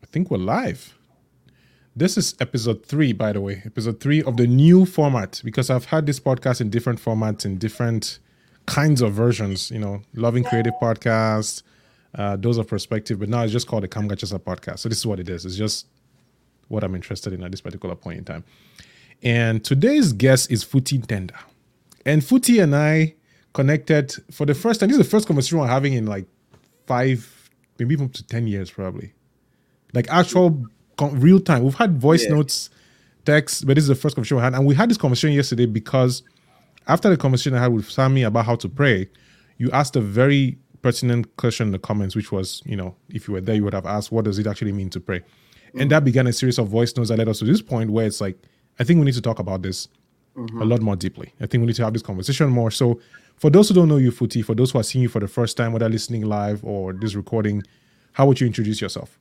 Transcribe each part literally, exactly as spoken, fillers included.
think we're live. This is episode three, by the way, episode three of the new format, because I've had this podcast in different formats, in different kinds of versions, you know, Loving Creative Podcast, uh, Dose of Perspective, but now it's just called the Kam Gachasa Podcast. So this is what it is. It's just what I'm interested in at this particular point in time. And today's guest is Futi Ntenda. And Futi and I connected for the first time. This is the first conversation we're having in like five, maybe even up to ten years probably. Like actual real time. We've had voice yeah. notes, texts, but this is the first conversation we had. And we had this conversation yesterday because after the conversation I had with Sammy about how to pray, you asked a very pertinent question in the comments, which was, you know, if you were there, you would have asked, what does it actually mean to pray? Mm-hmm. And that began a series of voice notes that led us to this point where it's like, I think we need to talk about this mm-hmm. a lot more deeply. I think we need to have this conversation more. So for those who don't know you, Futi, for those who are seeing you for the first time, whether listening live or this recording, how would you introduce yourself?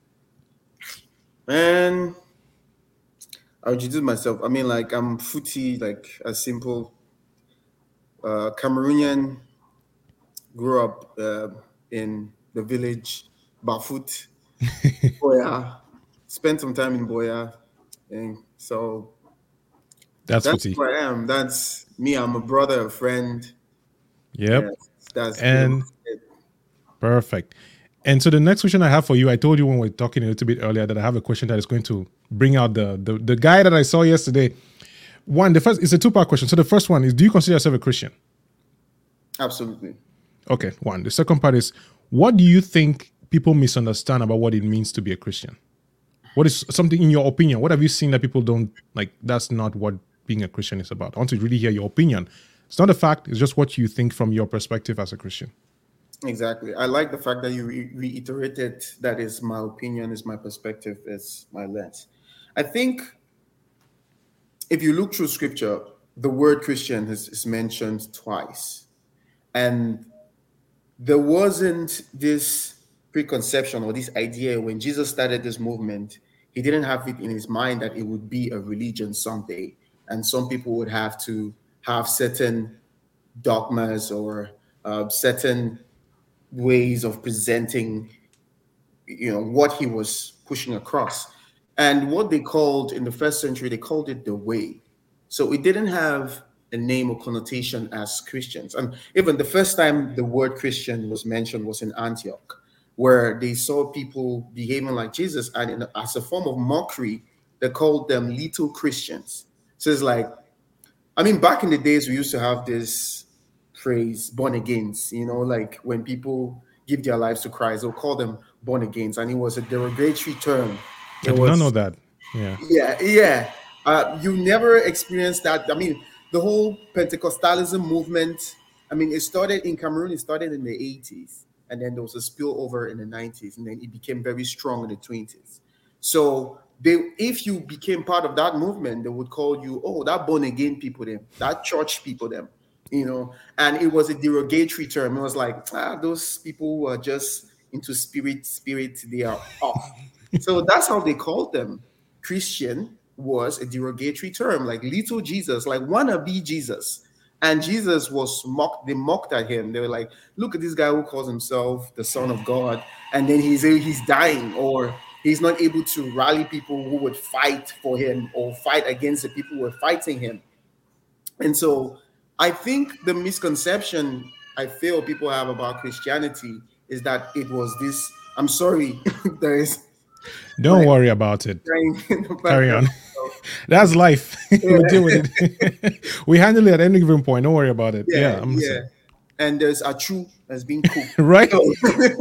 Man, I'll introduce myself. I mean, like, I'm Futi, like a simple uh, Cameroonian, grew up uh, in the village, Bafut, Boya, spent some time in Boya, and so that's, that's Futi. who I am. That's me. I'm a brother, a friend. Yep. Yes, that's and it. Perfect. And so the next question I have for you, I told you when we were talking a little bit earlier that I have a question that is going to bring out the the, the guy that I saw yesterday. One, the first, it's a two-part question. So the first one is, do you consider yourself a Christian? Absolutely. Okay, one. The second part is, what do you think people misunderstand about what it means to be a Christian? What is something, in your opinion, what have you seen that people don't, like, that's not what being a Christian is about? I want to really hear your opinion. It's not a fact, it's just what you think from your perspective as a Christian. Exactly. I like the fact that you re- reiterated that is my opinion, is my perspective, is my lens. I think if you look through scripture, the word Christian is, is mentioned twice. And there wasn't this preconception or this idea when Jesus started this movement. He didn't have it in his mind that it would be a religion someday. And some people would have to have certain dogmas or uh, certain ways of presenting, you know, what he was pushing across. And what they called in the first century, they called it the way. So it didn't have a name or connotation as Christians. And even the first time the word Christian was mentioned was in Antioch, where they saw people behaving like Jesus, and in, as a form of mockery, they called them little Christians. So it's like, I mean, back in the days, we used to have this phrase, born agains, you know, like when people give their lives to Christ, they'll call them born agains, and it was a derogatory term. It I did was, not know that. Yeah. Yeah, yeah. Uh, you never experienced that. I mean, the whole Pentecostalism movement, I mean, it started in Cameroon, it started in the eighties, and then there was a spillover in the nineties, and then it became very strong in the twenties. So they, if you became part of that movement, they would call you, oh, that born again people, them, that church people, them. You know, and it was a derogatory term. It was like, ah, those people who are just into spirit, spirit, they are off. So that's how they called them. Christian was a derogatory term, like little Jesus, like wannabe Jesus. And Jesus was mocked, they mocked at him. They were like, look at this guy who calls himself the Son of God, and then he's he's dying, or he's not able to rally people who would fight for him or fight against the people who were fighting him. And so I think the misconception I feel people have about Christianity is that it was this. I'm sorry, there is. Don't worry about it. Carry on. That's life. We'll deal with it. We handle it at any given point. Don't worry about it. Yeah, yeah. I'm yeah. And there's a true that's being cooked. Right. So.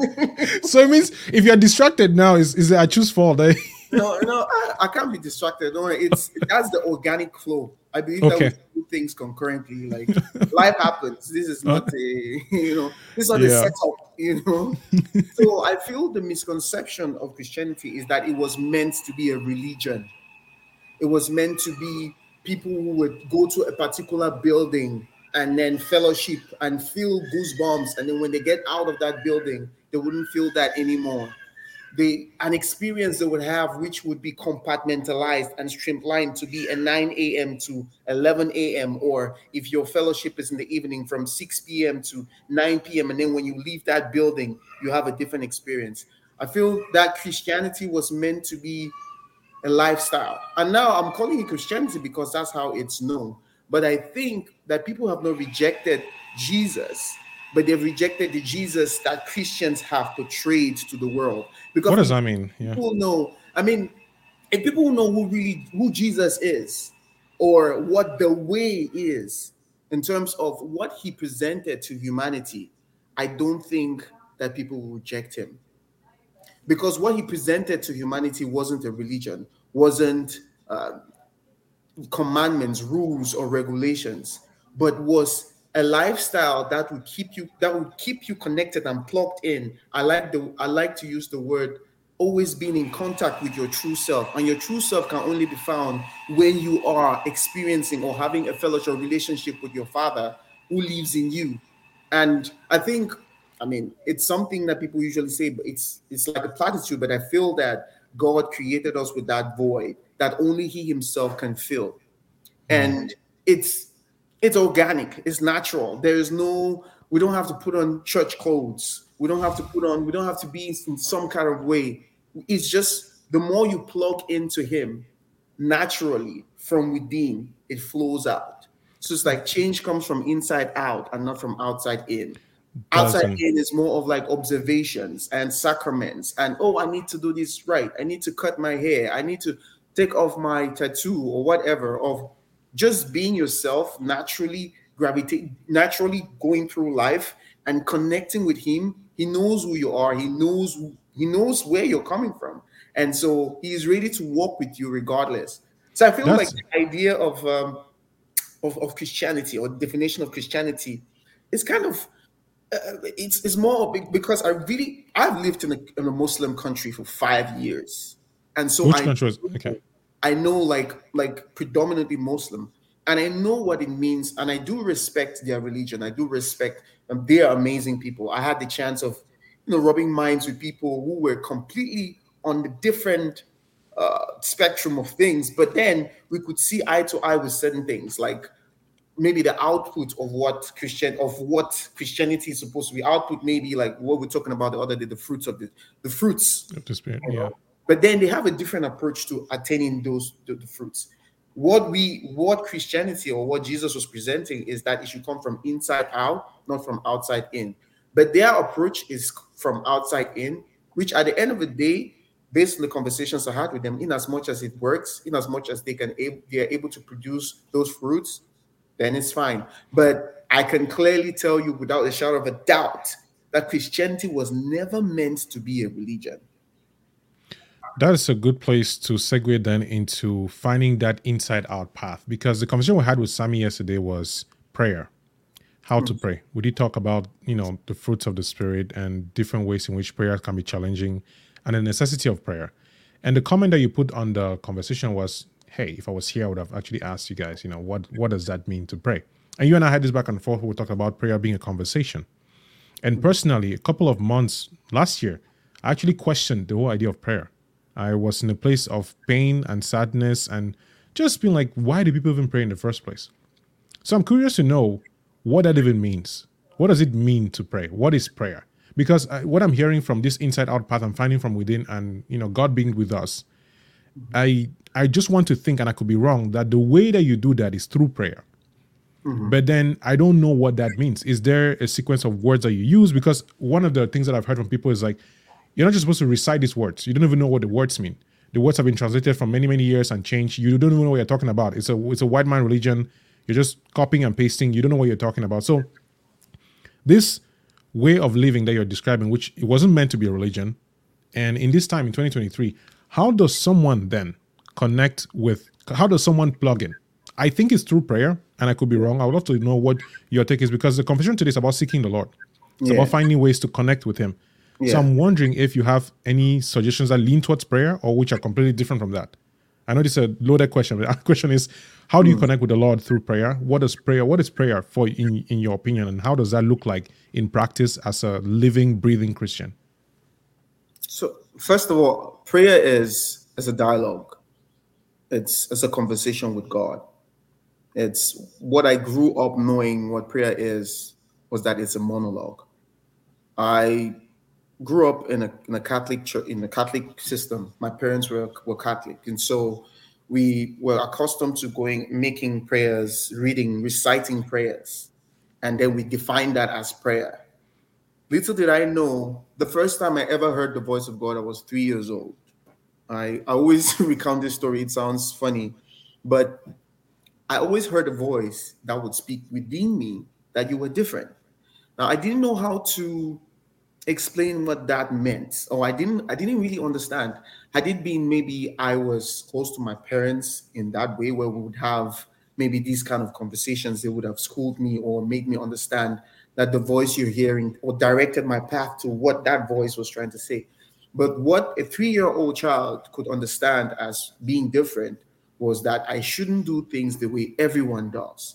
So it means if you're distracted now, is is it Achu's fault? Eh? No, no, I, I can't be distracted. No, it's that's the organic flow. I believe okay. that we do things concurrently. Like life happens. This is not a, you know, this is not yeah. a setup, you know. So I feel the misconception of Christianity is that it was meant to be a religion. It was meant to be people who would go to a particular building and then fellowship and feel goosebumps. And then when they get out of that building, they wouldn't feel that anymore. They, an experience they would have, which would be compartmentalized and streamlined to be a nine a.m. to eleven a.m. Or if your fellowship is in the evening from six p.m. to nine p.m. And then when you leave that building, you have a different experience. I feel that Christianity was meant to be a lifestyle. And now I'm calling it Christianity because that's how it's known. But I think that people have not rejected Jesus, but they've rejected the Jesus that Christians have portrayed to the world. Because what does that mean? Yeah. people know, I mean, if people know who really who Jesus is or what the way is in terms of what he presented to humanity, I don't think that people will reject him. Because what he presented to humanity wasn't a religion, wasn't uh, commandments, rules, or regulations, but was a lifestyle that would keep you that would keep you connected and plugged in. I like the I like to use the word always being in contact with your true self, and your true self can only be found when you are experiencing or having a fellowship relationship with your Father who lives in you. And I think, I mean, it's something that people usually say, but it's it's like a platitude. But I feel that God created us with that void that only He Himself can fill, and it's it's organic, it's natural. There is no, we don't have to put on church clothes. We don't have to put on, we don't have to be in some kind of way. It's just the more you plug into Him, naturally from within, it flows out. So it's like change comes from inside out and not from outside in. Outside Doesn't. in is more of like observations and sacraments and, oh, I need to do this right. I need to cut my hair. I need to take off my tattoo or whatever, of just being yourself, naturally gravitate, naturally going through life and connecting with Him. He knows who you are. He knows He knows where you're coming from, and so He is ready to walk with you regardless. So I feel That's like the idea of um, of, of Christianity, or definition of Christianity, is kind of uh, it's it's more big because I really I've lived in a, in a Muslim country for five years, and so which I country was okay. I know like like predominantly Muslim, and I know what it means, and I do respect their religion. I do respect them. They are amazing people. I had the chance of, you know, rubbing minds with people who were completely on the different uh, spectrum of things, but then we could see eye to eye with certain things, like maybe the output of what Christian of what Christianity is supposed to be. Output maybe like what we're talking about the other day, the fruits of the the fruits. Of the spirit, You yeah. know? But then they have a different approach to attaining those the, the fruits. What we what Christianity or what Jesus was presenting is that it should come from inside out, not from outside in. But their approach is from outside in, which at the end of the day, based on the conversations I had with them, in as much as it works, in as much as they can ab- they are able to produce those fruits, then it's fine. But I can clearly tell you without a shadow of a doubt that Christianity was never meant to be a religion. That is a good place to segue then into finding that inside out path, because the conversation we had with Sammy yesterday was prayer, how to pray. We did talk about, you know, the fruits of the spirit and different ways in which prayer can be challenging and the necessity of prayer. And the comment that you put on the conversation was, hey, if I was here, I would have actually asked you guys, you know, what, what does that mean to pray? And you and I had this back and forth. We talked about prayer being a conversation. And personally, a couple of months last year, I actually questioned the whole idea of prayer. I was in a place of pain and sadness and just being like, why do people even pray in the first place? So I'm curious to know what that even means. What does it mean to pray? What is prayer? Because I, what I'm hearing from this inside out path I'm finding from within, and, you know, God being with us, I I just want to think, and I could be wrong, that the way that you do that is through prayer. Mm-hmm. But then I don't know what that means. Is there a sequence of words that you use? Because one of the things that I've heard from people is like, you're not just supposed to recite these words. You don't even know what the words mean. The words have been translated from many, many years and changed. You don't even know what you're talking about. It's a it's a white man religion. You're just copying and pasting. You don't know what you're talking about. So this way of living that you're describing, which it wasn't meant to be a religion, and in this time in twenty twenty-three, how does someone then connect with, how does someone plug in? I think it's through prayer, and I could be wrong. I would love to know what your take is, because the conversation today is about seeking the Lord. It's Yeah. about finding ways to connect with Him. Yeah. So I'm wondering if you have any suggestions that lean towards prayer or which are completely different from that. I know this is a loaded question, but the question is, how do you connect with the Lord through prayer? What is prayer? What is prayer for in, in your opinion? And how does that look like in practice as a living, breathing Christian? So first of all, prayer is is a dialogue. It's it's a conversation with God. It's what I grew up knowing what prayer is, was that it's a monologue. I grew up in a in a Catholic church, in the Catholic system. My parents were were Catholic, and so we were accustomed to going, making prayers, reading, reciting prayers, and then we define that as prayer. Little did I know, the first time I ever heard the voice of God, I was three years old. I, I always recount this story. It sounds funny, but I always heard a voice that would speak within me that you were different. Now, I didn't know how to explain what that meant, or I didn't I didn't really understand. Had it been maybe I was close to my parents in that way, where we would have maybe these kind of conversations, they would have schooled me or made me understand that the voice you're hearing, or directed my path to what that voice was trying to say. But what a three-year-old child could understand as being different was that I shouldn't do things the way everyone does.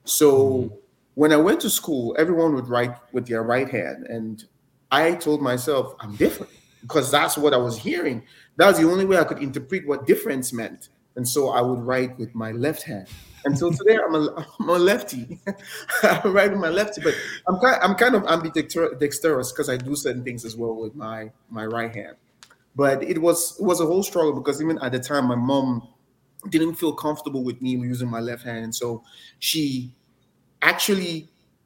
So when I went to school, everyone would write with their right hand, and I told myself I'm different because that's what I was hearing. That's the only way I could interpret what difference meant. And so I would write with my left hand. And so today I'm a, I'm a lefty. I write with my lefty, but I'm kind, I'm kind of ambidextrous because I do certain things as well with my, my right hand. But it was it was a whole struggle because even at the time, my mom didn't feel comfortable with me using my left hand. And so she actually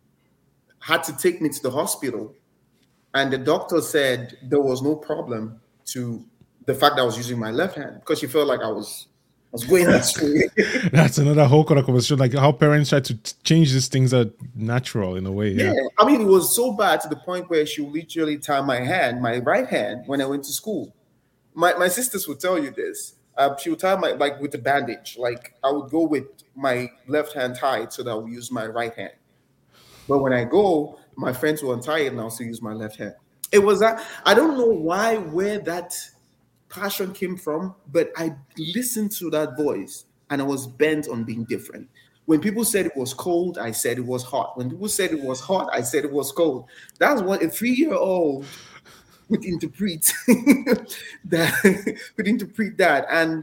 had to take me to the hospital. And the doctor said there was no problem to the fact that I was using my left hand because she felt like I was I was going astray. That's another whole kind of conversation, like how parents try to t- change these things that are natural in a way. Yeah. Yeah, I mean, it was so bad to the point where she would literally tie my hand, my right hand, when I went to school. My my sisters would tell you this. Uh, she would tie my, like, with a bandage. Like, I would go with my left hand tied so that I would use my right hand. But when I go, my friends will untie it and I'll still use my left hand. It was that, I don't know why, where that passion came from, but I listened to that voice and I was bent on being different. When people said it was cold, I said it was hot. When people said it was hot, I said it was cold. That's what a three-year-old would interpret that would interpret that. And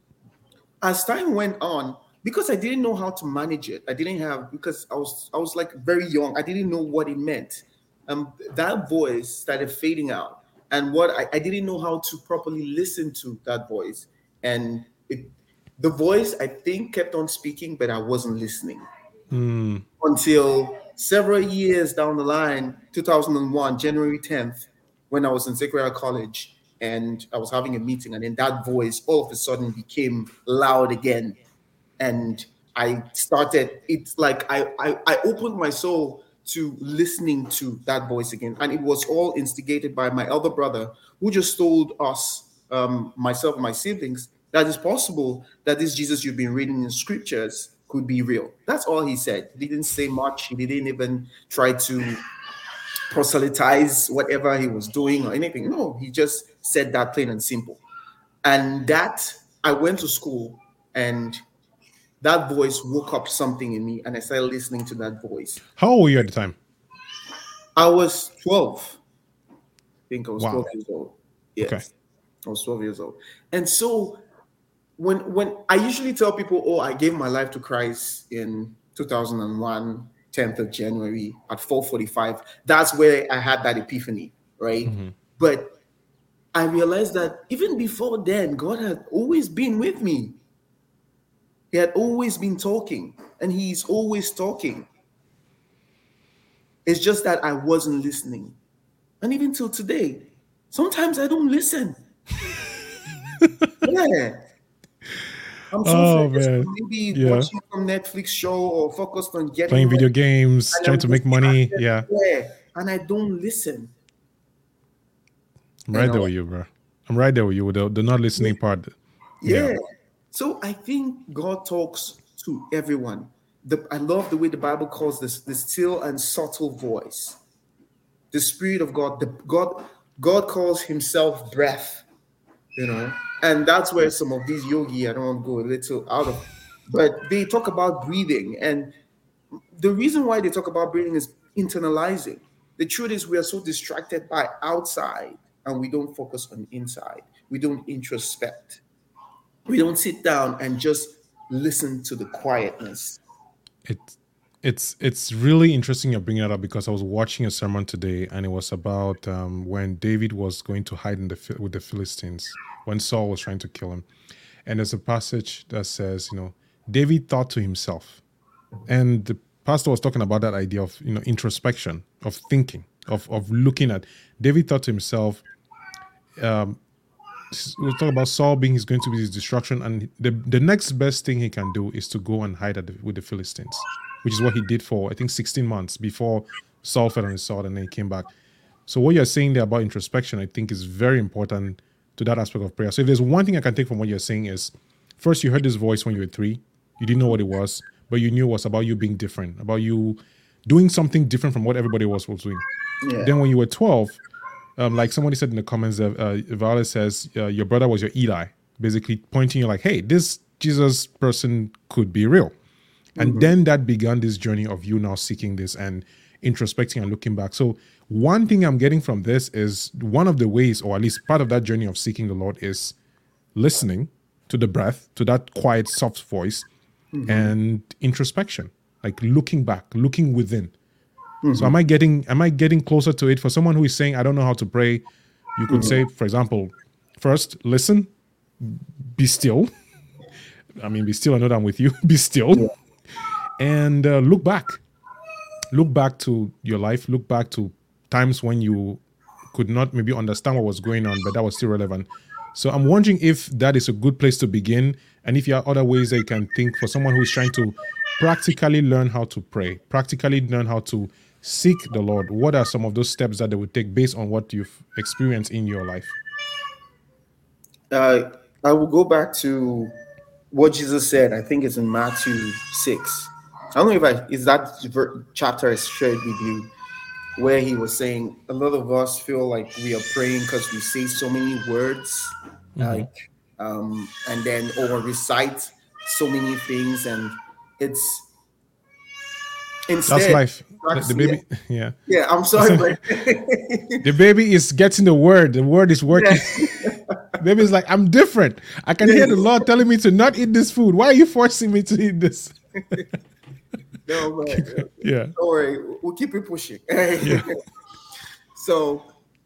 as time went on, because I didn't know how to manage it, I didn't have, because I was I was like very young, I didn't know what it meant. Um, that voice started fading out, and what I, I didn't know how to properly listen to that voice, and it, the voice I think kept on speaking, but I wasn't listening Mm. until several years down the line, two thousand one, January tenth, when I was in Sacred Heart College and I was having a meeting, and then that voice all of a sudden became loud again. And I started, it's like I, I, I opened my soul to listening to that voice again. And it was all instigated by my elder brother, who just told us, um, myself and my siblings, that it's possible that this Jesus you've been reading in scriptures could be real. That's all he said. He didn't say much. He didn't even try to proselytize whatever he was doing or anything. No, he just said that plain and simple. And that, I went to school, and that voice woke up something in me, and I started listening to that voice. How old were you at the time? I was twelve. I think I was Wow. twelve years old. Yes. Okay. I was twelve years old. And so when when I usually tell people, oh, I gave my life to Christ in two thousand one, tenth of January at four forty-five, that's where I had that epiphany, right? Mm-hmm. But I realized that even before then, God had always been with me. He had always been talking, and he's always talking. It's just that I wasn't listening. And even till today, sometimes I don't listen. Yeah. I'm so Oh, focused man. on maybe Yeah. watching some Netflix show or focused on getting Playing video ready, games, and trying I'm to make just money. distracted. Yeah. Yeah. And I don't listen. I'm You right know? there with you, bro. I'm right there with you with the, the not listening part. Yeah. Yeah. So I think God talks to everyone. The, I love the way the Bible calls this the still and subtle voice. The Spirit of God, the God, God calls himself breath, you know. And that's where some of these yogi, I don't want to go a little out of, but they talk about breathing. And the reason why they talk about breathing is internalizing. The truth is we are so distracted by outside and we don't focus on inside. We don't introspect. We don't sit down and just listen to the quietness. It It's it's really interesting you're bringing it up because I was watching a sermon today and it was about um, when David was going to hide in the Phil- with the Philistines when Saul was trying to kill him, and there's a passage that says, you know, David thought to himself, and the pastor was talking about that idea of, you know, introspection, of thinking, of of looking at. David thought to himself, um, we'll talk about Saul being is going to be his destruction, and the the next best thing he can do is to go and hide at the, with the Philistines, which is what he did for I think sixteen months before Saul fell on his sword and then he came back. So what you're saying there about introspection, I think, is very important to that aspect of prayer. So if there's one thing I can take from what you're saying is, first, you heard this voice when you were three, you didn't know what it was, but you knew it was about you being different, about you doing something different from what everybody else was doing. Yeah. Then when you were twelve, um, like somebody said in the comments, uh, uh, Violet says uh, your brother was your Eli, basically pointing you like, hey, this Jesus person could be real. And Mhm. then that began this journey of you now seeking this and introspecting and looking back. So one thing I'm getting from this is one of the ways, or at least part of that journey of seeking the Lord, is listening to the breath, to that quiet, soft voice, Mhm. and introspection, like looking back, looking within. So Mhm. am I getting am I getting closer to it? For someone who is saying, I don't know how to pray, you could Mhm. say, for example, first, listen, be still. I mean, be still, I know that I'm with you. Be still. Yeah. And uh, look back. Look back to your life. Look back to times when you could not maybe understand what was going on, but that was still relevant. So I'm wondering if that is a good place to begin, and if you have other ways that you can think for someone who is trying to practically learn how to pray, practically learn how to seek the Lord. What are some of those steps that they would take based on what you've experienced in your life? Uh, I will go back to what Jesus said. I think it's in Matthew six. I don't know if I is that ver- chapter I shared with you, where he was saying a lot of us feel like we are praying because we say so many words, Mhm. like um, and then or recite so many things, and it's That's instead. life. The, the Yeah, baby, yeah. yeah. I'm I sorry, said, but the baby is getting the word. The word is working. yeah, Baby is like, I'm different. I can hear yeah. the Lord telling me to not eat this food. Why are you forcing me to eat this? No, but uh, Yeah. don't worry, we'll keep it pushing. Yeah. So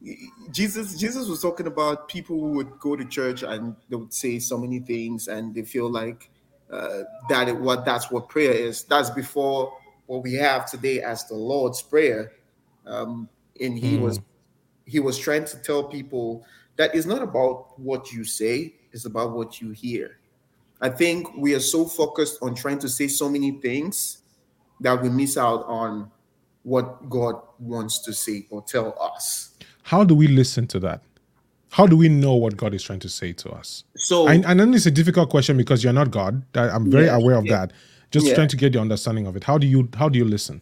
Jesus Jesus was talking about people who would go to church and they would say so many things and they feel like uh, that it, what that's what prayer is. That's before what we have today as the Lord's Prayer. Um, and he was Mm. he was trying to tell people that it's not about what you say, it's about what you hear. I think we are so focused on trying to say so many things that we miss out on what God wants to say or tell us. How do we listen to that? How do we know what God is trying to say to us? I, So I know it's a difficult question because you're not God. I- I'm very yeah, aware of yeah, that. Just yeah. trying to get the understanding of it. How do you how do you listen?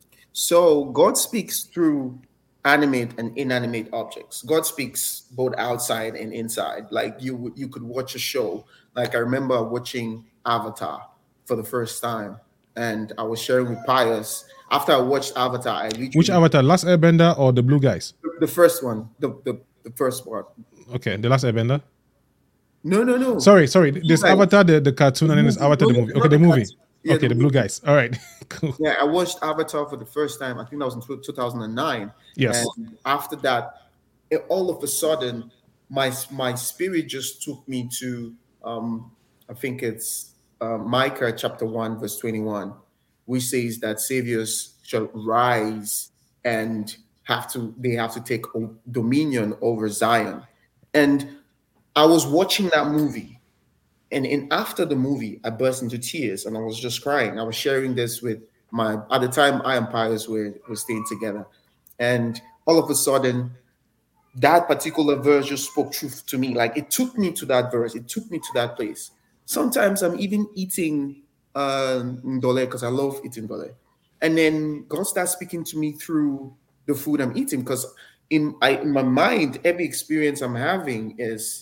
So God speaks through animate and inanimate objects. God speaks both outside and inside. Like you would- you could watch a show. Like I remember watching Avatar for the first time, and I was sharing with Pius. After I watched Avatar, I Which literally avatar? Last Airbender or the Blue Guys? the first one, the the, the first one. Okay, the Last Airbender. No, no, no. Sorry, sorry. The Blue There's Guys. Avatar, the, the The cartoon, and then there's movie. Avatar, No, the no, movie. Okay, not the the movie. cartoon. Yeah, the Okay, the Blue movie. Guys. All right, cool. Yeah, I watched Avatar for the first time. I think that was in two thousand nine. And Yes. after that, it, all of a sudden, my my spirit just took me to um, I think it's uh, Micah chapter one verse twenty one, which says that saviors shall rise and have to they have to take o- dominion over Zion. And I was watching that movie, and in after the movie, I burst into tears and I was just crying. I was sharing this with my at the time I and Pius were were staying together, and all of a sudden that particular verse just spoke truth to me. Like it took me to that verse, it took me to that place. Sometimes I'm even eating uh, ndole because I love eating ndole, and then God starts speaking to me through the food I'm eating because in, I, in my mind, every experience I'm having is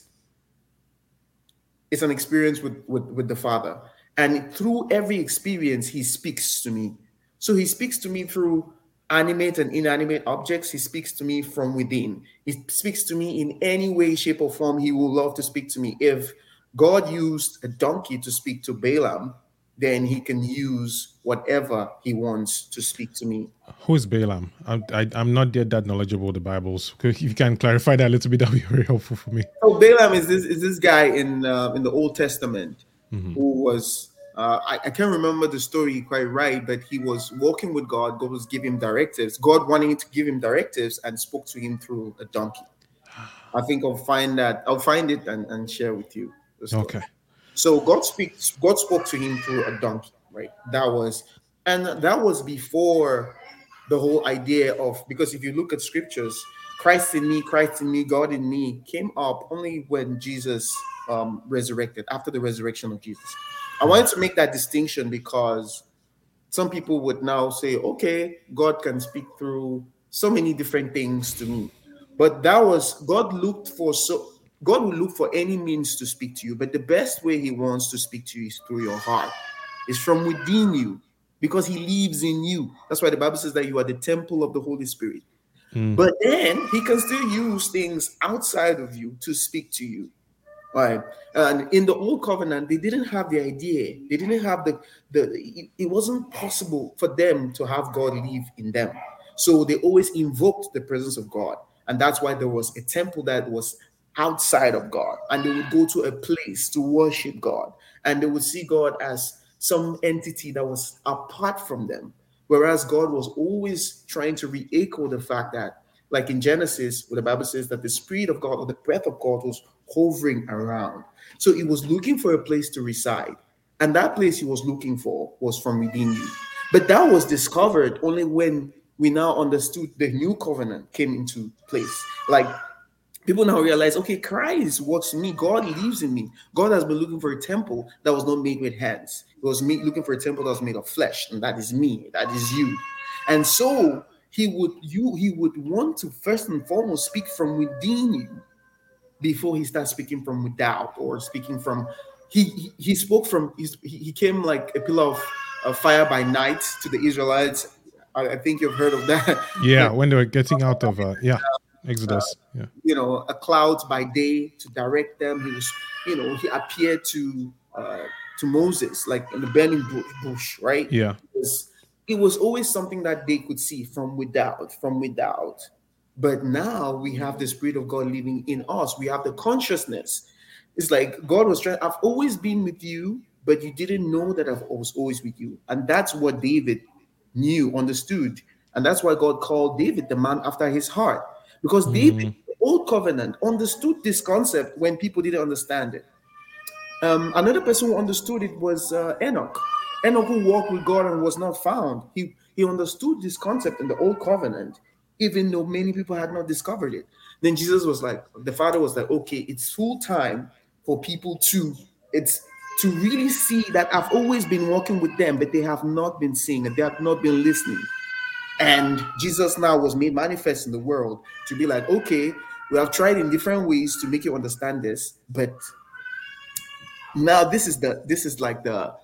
it's an experience with, with with the Father, and through every experience he speaks to me. So he speaks to me through animate and inanimate objects. He speaks to me from within. He speaks to me in any way, shape, or form he will love to speak to me. If God used a donkey to speak to Balaam, then he can use whatever he wants to speak to me. Who is Balaam? I'm, I, I'm not yet that knowledgeable of the Bibles. If you can clarify that a little bit, that would be very helpful for me. So Balaam is this is this guy in uh, in the Old Testament mm-hmm. who was uh, I, I can't remember the story quite right, but he was walking with God. God was giving him directives. God wanting to give him directives and spoke to him through a donkey. I think I'll find that I'll find it and, and share with you the story. Okay. So God speaks. God spoke to him through a donkey, right? That was, and that was before the whole idea of, because if you look at scriptures, Christ in me, Christ in me, God in me came up only when Jesus um, resurrected, after the resurrection of Jesus. I wanted to make that distinction because some people would now say, okay, God can speak through so many different things to me. But that was, God looked for, so God will look for any means to speak to you. But the best way he wants to speak to you is through your heart. It's from within you, because he lives in you. That's why the Bible says that you are the temple of the Holy Spirit. Mm. But then he can still use things outside of you to speak to you. Right. And in the old covenant, they didn't have the idea. They didn't have the, the it, it wasn't possible for them to have God live in them. So they always invoked the presence of God. And that's why there was a temple that was outside of God. And they would go to a place to worship God. And they would see God as some entity that was apart from them. Whereas God was always trying to re-echo the fact that, like in Genesis, where the Bible says that the Spirit of God or the breath of God was hovering around. So he was looking for a place to reside. And that place he was looking for was from within you. But that was discovered only when we now understood the new covenant came into place. Like, people now realize, okay, Christ works in me. God lives in me. God has been looking for a temple that was not made with hands. He was made, looking for a temple that was made of flesh. And that is me. That is you. And so he would you he would want to first and foremost speak from within you before he starts speaking from without, or speaking from, he he, he spoke from, he, he came like a pillar of, of fire by night to the Israelites. I, I think you've heard of that. Yeah, when they were getting out of, uh, yeah. Exodus, uh, yeah. You know, a cloud by day to direct them. He was, you know, he appeared to uh, to Moses like in the burning bush, bush right? Yeah. It was, it was always something that they could see from without, from without. But now we have the Spirit of God living in us. We have the consciousness. It's like God was trying, I've always been with you, but you didn't know that I was always with you. And that's what David knew, understood. And that's why God called David the man after his heart. Because David, mm. the old covenant, understood this concept when people didn't understand it. Um, another person who understood it was uh, Enoch. Enoch, who walked with God and was not found. He, he understood this concept in the old covenant, even though many people had not discovered it. Then Jesus was like, the Father was like, okay, it's full time for people to, it's to really see that I've always been walking with them, but they have not been seeing it. They have not been listening. And Jesus now was made manifest in the world to be like, okay, we have tried in different ways to make you understand this, but now this is the this is like the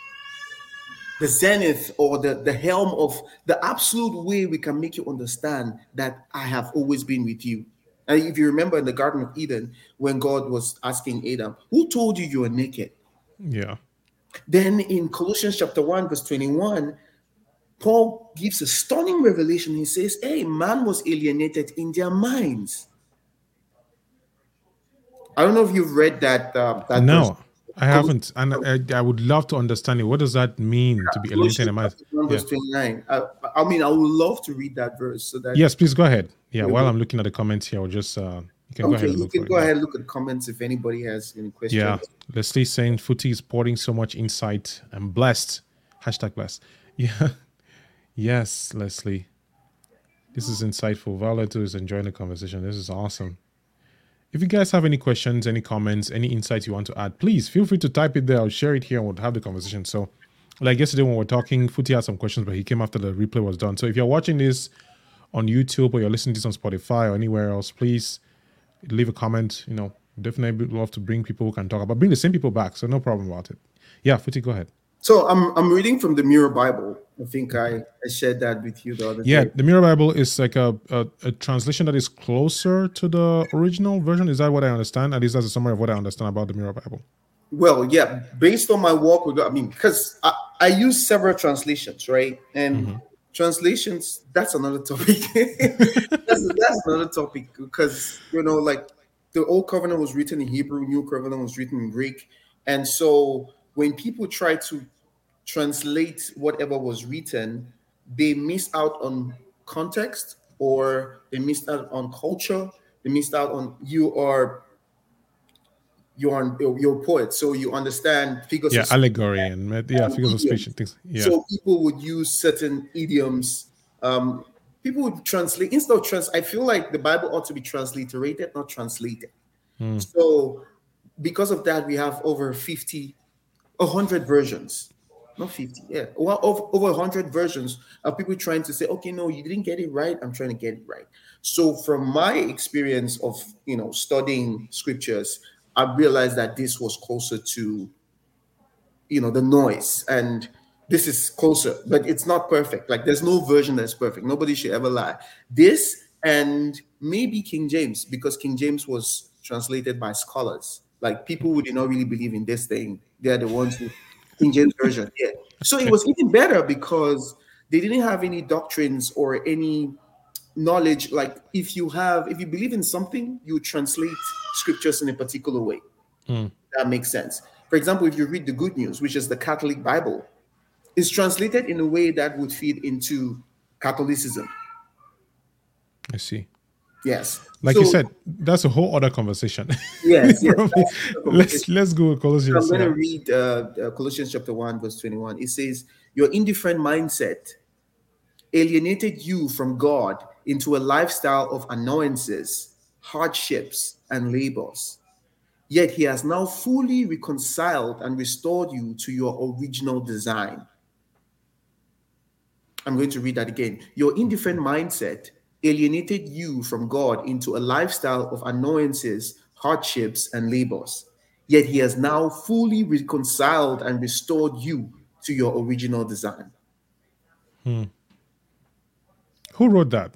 the zenith or the, the helm of the absolute way we can make you understand that I have always been with you. And if you remember in the Garden of Eden, when God was asking Adam, who told you you were naked? Yeah. Then in Colossians chapter one, verse twenty-one, Paul gives a stunning revelation. He says, hey, man was alienated in their minds. I don't know if you've read that. Uh, that no, verse. I haven't. And I, I would love to understand it. What does that mean, to be alienated in their minds? Verse yeah. twenty-nine. I, I mean, I would love to read that verse. So that yes, please go ahead. Yeah, while I'm looking at the comments here, I'll just, uh, you can okay, go ahead and you look can for go it. ahead and look at the comments if anybody has any questions. Yeah, Leslie saying, Footy is pouring so much insight. I'm blessed. Hashtag blessed. Yeah. Yes, Leslie. This is insightful. Violet is enjoying the conversation. This is awesome. If you guys have any questions, any comments, any insights you want to add, please feel free to type it there. I'll share it here and we'll have the conversation. So, like yesterday when we were talking, Footy had some questions, but he came after the replay was done. So if you're watching this on YouTube or you're listening to this on Spotify or anywhere else, please leave a comment. You know, definitely love to bring people who can talk about, bring the same people back. So no problem about it. Yeah, Footy, go ahead. So I'm I'm reading from the Mirror Bible. I think I, I shared that with you the other yeah, day. The Mirror Bible is like a, a, a translation that is closer to the original version. Is that what I understand? At least that's a summary of what I understand about the Mirror Bible. Well, yeah, based on my work with, I mean, because I, I use several translations, right? And Mm-hmm. translations, that's another topic. that's, that's another topic because, you know, like the Old Covenant was written in Hebrew, New Covenant was written in Greek. And so when people try to translate whatever was written, they miss out on context or they missed out on culture. They missed out on you are you're you're a poet, so you understand figures Yeah, of speech allegory and met- yeah, and figures of speech and idioms. things. Yeah, So people would use certain idioms. Um, people would translate instead of trans. I feel like the Bible ought to be transliterated, not translated. mm. So because of that, we have over fifty, one hundred versions. Not fifty, yeah. Well, over, over one hundred versions of people trying to say, okay, no, you didn't get it right. I'm trying to get it right. So from my experience of, you know, studying scriptures, I realized that this was closer to, you know, the noise. And this is closer, but it's not perfect. Like there's no version that's perfect. Nobody should ever lie. This and maybe King James, because King James was translated by scholars. Like people who did not really believe in this thing, they're the ones who King James version. Yeah. So it Okay. was even better because they didn't have any doctrines or any knowledge. Like if you have, if you believe in something, you translate scriptures in a particular way. Mm. That makes sense. For example, if you read the Good News, which is the Catholic Bible, it's translated in a way that would fit into Catholicism. I see. Yes. Like you So said, that's a whole other conversation. yes, yes. Probably. That's the conversation. Let's let's go with So I'm Colossians. going to Yeah. read uh, uh, Colossians chapter one, verse twenty-one. It says, "Your indifferent mindset alienated you from God into a lifestyle of annoyances, hardships, and labors. Yet He has now fully reconciled and restored you to your original design." I'm going to read that again. Your indifferent mindset alienated you from God into a lifestyle of annoyances, hardships, and labors. Yet He has now fully reconciled and restored you to your original design. Hmm. Who wrote that?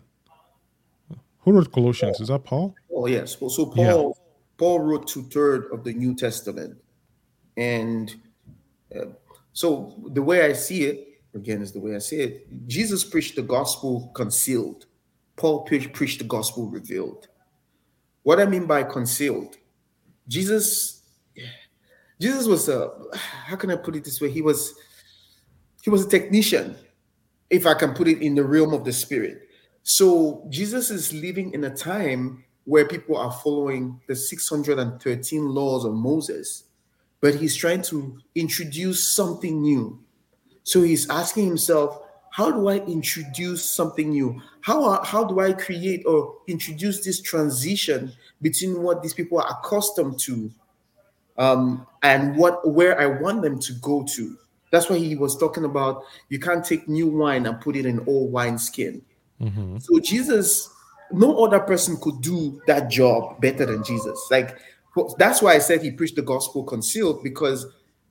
Who wrote Colossians? Is that Paul? Oh yes. So so Yeah. Paul Paul wrote two thirds of the New Testament, and uh, so the way I see it again is the way I see it. Jesus preached the gospel concealed. Paul preached, preached the gospel revealed. What I mean by concealed, Jesus, Jesus was a, how can I put it this way? He was, he was a technician, if I can put it in the realm of the spirit. So Jesus is living in a time where people are following the six hundred thirteen laws of Moses, but he's trying to introduce something new. So he's asking himself, how do I introduce something new? How, how do I create or introduce this transition between what these people are accustomed to um, and what where I want them to go to? That's why he was talking about you can't take new wine and put it in old wine skin. Mm-hmm. So Jesus, no other person could do that job better than Jesus. Like that's why I said he preached the gospel concealed, because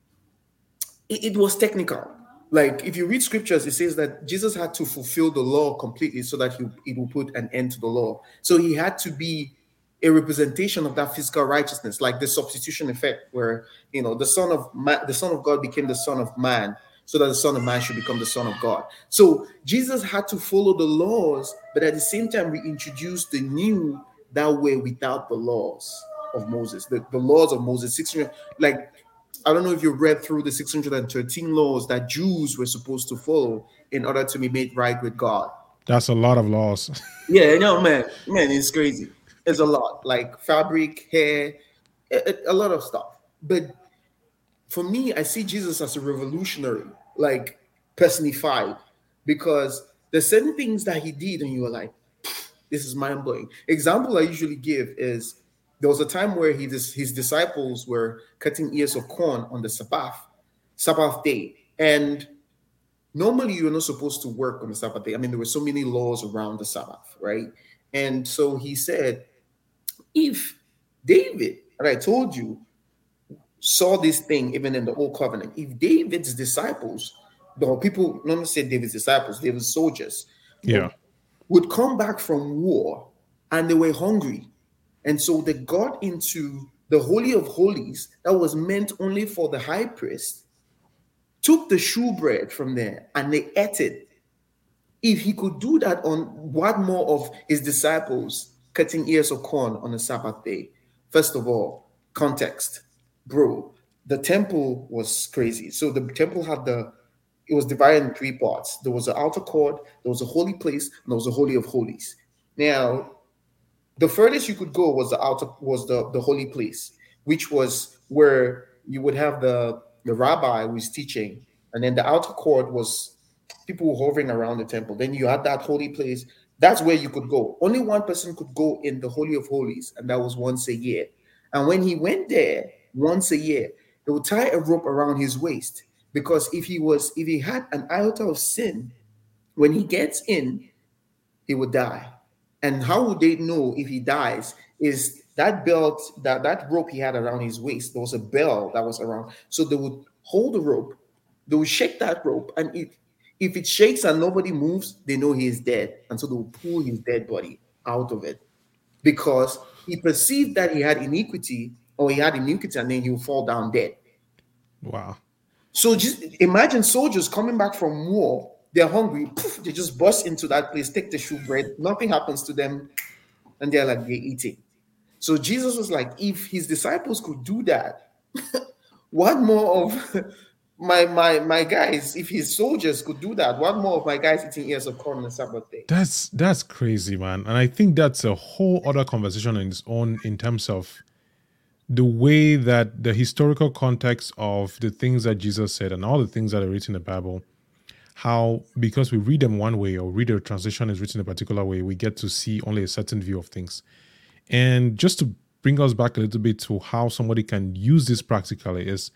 it, it was technical. Like if you read scriptures, it says that Jesus had to fulfill the law completely so that he, it will put an end to the law. So he had to be a representation of that physical righteousness, like the substitution effect, where you know the son of man, the son of God became the son of man, so that the son of man should become the son of God. So Jesus had to follow the laws, but at the same time, we introduced the new that way without the laws of Moses, the, the laws of Moses, six hundred, like I don't know if you read through the six hundred thirteen laws that Jews were supposed to follow in order to be made right with God. That's a lot of laws. Yeah, no, man, man, it's crazy. It's a lot, like fabric, hair, a, a lot of stuff. But for me, I see Jesus as a revolutionary, like personified, because there's certain things that he did, and you were like, this is mind blowing. Example I usually give is there was a time where he his disciples were cutting ears of corn on the Sabbath, Sabbath day. And normally you're not supposed to work on the Sabbath day. I mean, there were so many laws around the Sabbath, right? And so he said, if David, and I told you, saw this thing even in the Old Covenant, if David's disciples, the people, not say David's disciples, David's soldiers, Yeah. would come back from war and they were hungry. And so they got into the Holy of Holies that was meant only for the high priest, took the shewbread from there and they ate it. If he could do that on what more of his disciples cutting ears of corn on a Sabbath day? First of all, context. Bro, the temple was crazy. So the temple had the, it was divided in three parts. There was the outer court, there was a holy place, and there was a Holy of Holies. Now, the furthest you could go was the outer, was the, the holy place, which was where you would have the, the rabbi who was teaching, and then the outer court was people hovering around the temple. Then you had that holy place. That's where you could go. Only one person could go in the Holy of Holies, and that was once a year. And when he went there once a year, they would tie a rope around his waist, because if he was, if he had an iota of sin, when he gets in, he would die. And how would they know if he dies? Is that belt, that, that rope he had around his waist, there was a bell that was around. So they would hold the rope, they would shake that rope, and if, if it shakes and nobody moves, they know he is dead. And so they will pull his dead body out of it, because he perceived that he had iniquity, or he had iniquity, and then he will fall down dead. Wow. So just imagine soldiers coming back from war. They're hungry. Poof, they just burst into that place, take the shewbread. Nothing happens to them. And they're like, they're eating. So Jesus was like, if his disciples could do that, what more of my my my guys, if his soldiers could do that, what more of my guys eating ears of corn on the Sabbath day? That's that's crazy, man. And I think that's a whole other conversation on its own, in terms of the way that the historical context of the things that Jesus said and all the things that are written in the Bible, how because we read them one way, or read the translation is written a particular way, we get to see only a certain view of things. And just to bring us back a little bit to how somebody can use this practically is,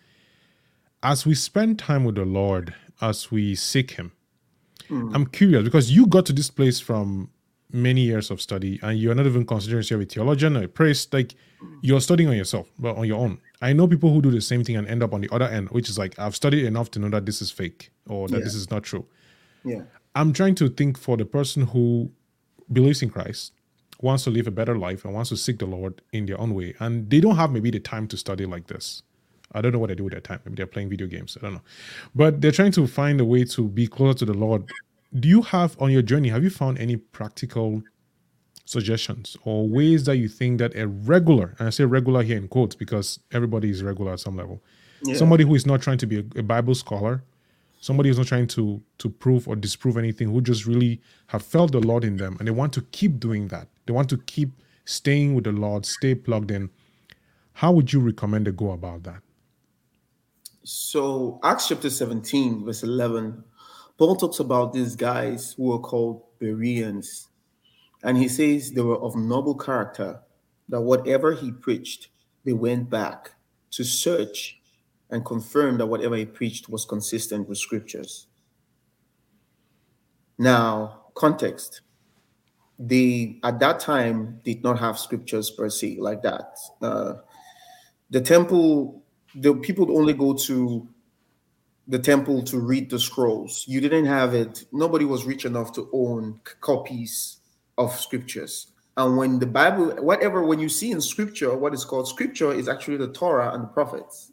as we spend time with the Lord, as we seek him, mm. I'm curious, because you got to this place from many years of study, and you're not even considering yourself a theologian or a priest. Like, you're studying on yourself, but on your own. I know people who do the same thing and end up on the other end, which is like, I've studied enough to know that this is fake, or that yeah. this is not true. Yeah. I'm trying to think for the person who believes in Christ, wants to live a better life, and wants to seek the Lord in their own way, and they don't have maybe the time to study like this. I don't know what they do with their time. Maybe they're playing video games. I don't know. But they're trying to find a way to be closer to the Lord. Do you have, on your journey, have you found any practical suggestions or ways that you think that a regular, and I say regular here in quotes because everybody is regular at some level, yeah. somebody who is not trying to be a, a Bible scholar, somebody who's not trying to, to prove or disprove anything, who just really have felt the Lord in them and they want to keep doing that. They want to keep staying with the Lord, stay plugged in. How would you recommend they go about that? So Acts chapter seventeen, verse eleven, Paul talks about these guys who are called Bereans. And he says they were of noble character, that whatever he preached, they went back to search and confirm that whatever he preached was consistent with scriptures. Now, context. They, at that time, did not have scriptures per se like that. Uh, the temple... The people would only go to the temple to read the scrolls. You didn't have it. Nobody was rich enough to own copies of scriptures. And when the Bible, whatever, when you see in scripture, what is called scripture is actually the Torah and the prophets.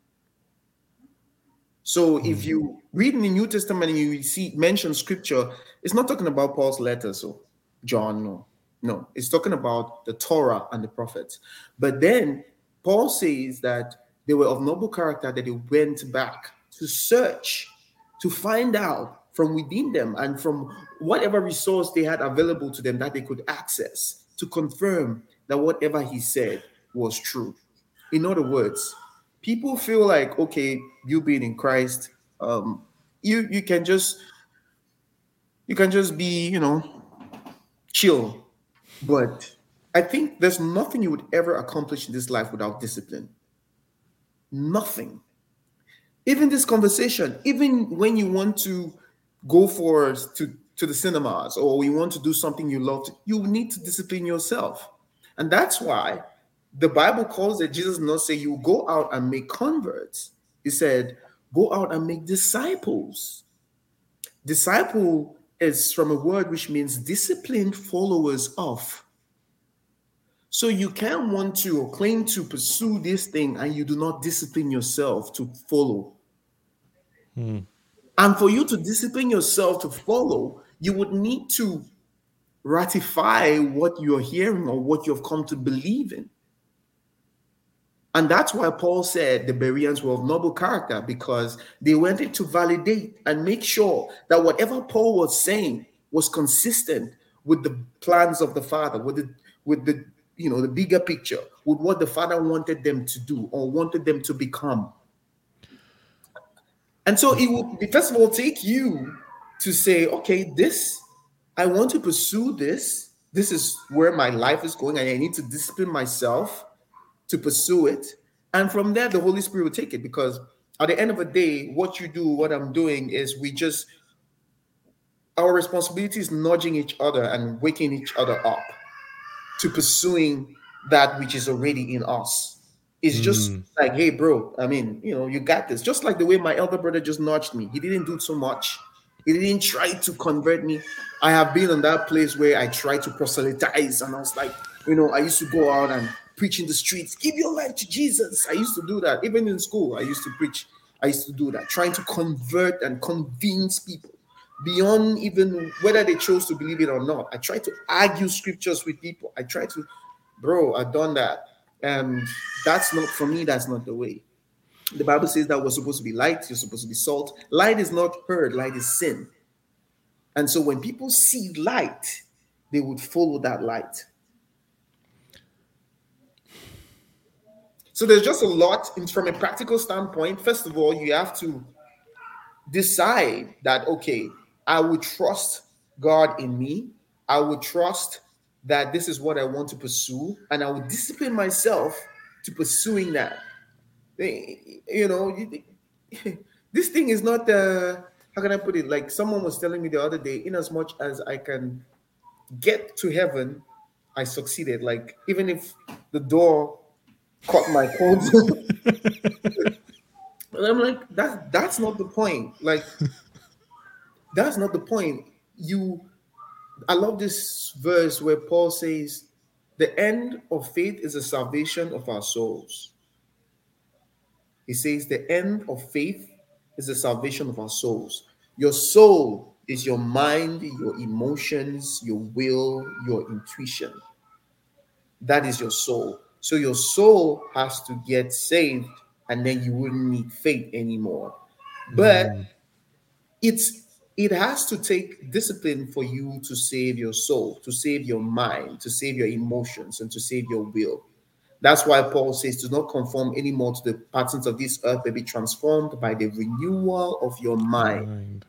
So mm-hmm. if you read in the New Testament and you see mention scripture, it's not talking about Paul's letters or John. No, no, it's talking about the Torah and the prophets. But then Paul says that they were of noble character, that they went back to search, to find out from within them and from whatever resource they had available to them that they could access, to confirm that whatever he said was true. In other words, people feel like, okay, you being in Christ, um, you you can just you can just be, you know, chill. But I think there's nothing you would ever accomplish in this life without discipline. Nothing. Even this conversation, even when you want to go for to, to the cinemas or you want to do something you love, to, you need to discipline yourself. And that's why the Bible calls it, Jesus did not say you go out and make converts. He said, go out and make disciples. Disciple is from a word which means disciplined followers of. So you can't want to or claim to pursue this thing and you do not discipline yourself to follow. Hmm. And for you to discipline yourself to follow, you would need to ratify what you're hearing or what you've come to believe in. And that's why Paul said the Bereans were of noble character, because they wanted to validate and make sure that whatever Paul was saying was consistent with the plans of the Father, with the with the you know the bigger picture, with what the Father wanted them to do or wanted them to become. And so it will first of all take you to say, okay, this I want to pursue this. This is where my life is going, and I need to discipline myself to pursue it. And from there, the Holy Spirit will take it, because at the end of the day, what you do, what I'm doing is we just, our responsibility is nudging each other and waking each other up to pursuing that which is already in us. It's just Mm. like, hey, bro, I mean, you know, you got this. Just like the way my elder brother just nudged me. He didn't do so much. He didn't try to convert me. I have been in that place where I tried to proselytize, and I was like, you know, I used to go out and preach in the streets, give your life to Jesus. I used to do that. Even in school, I used to preach. I used to do that, trying to convert and convince people beyond even whether they chose to believe it or not. I tried to argue scriptures with people. I tried to, bro, I've done that. And that's not, for me, that's not the way. The Bible says that we're supposed to be light, you're supposed to be salt. Light is not heard, light is sin. And so when people see light, they would follow that light. So there's just a lot in, from a practical standpoint. First of all, you have to decide that, okay, I would trust God in me. I would trust that this is what I want to pursue, and I would discipline myself to pursuing that. You know, this thing is not, uh, how can I put it? Like someone was telling me the other day, in as much as I can get to heaven, I succeeded. Like, even if the door caught my coat. And I'm like, that, that's not the point. Like, that's not the point. You, I love this verse where Paul says, the end of faith is the salvation of our souls. He says the end of faith is the salvation of our souls. Your soul is your mind, your emotions, your will, your intuition. That is your soul. So your soul has to get saved, and then you wouldn't need faith anymore. But Mm. it's it has to take discipline for you to save your soul, to save your mind, to save your emotions, and to save your will. That's why Paul says, do not conform anymore to the patterns of this earth, but be transformed by the renewal of your mind. Mind.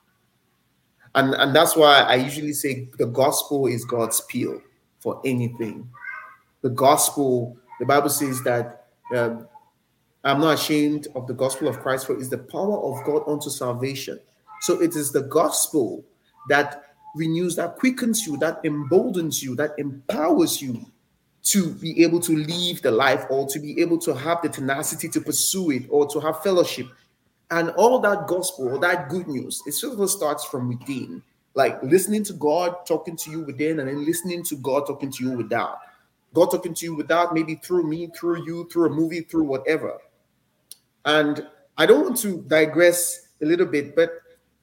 And, and that's why I usually say the gospel is God's peel for anything. The gospel, the Bible says that um, I'm not ashamed of the gospel of Christ, for it is the power of God unto salvation. So it is the gospel that renews, that quickens you, that emboldens you, that empowers you to be able to live the life, or to be able to have the tenacity to pursue it, or to have fellowship. And all that gospel, or that good news, it sort of starts from within, like listening to God talking to you within, and then listening to God talking to you without. God talking to you without, maybe through me, through you, through a movie, through whatever. And I don't want to digress a little bit, but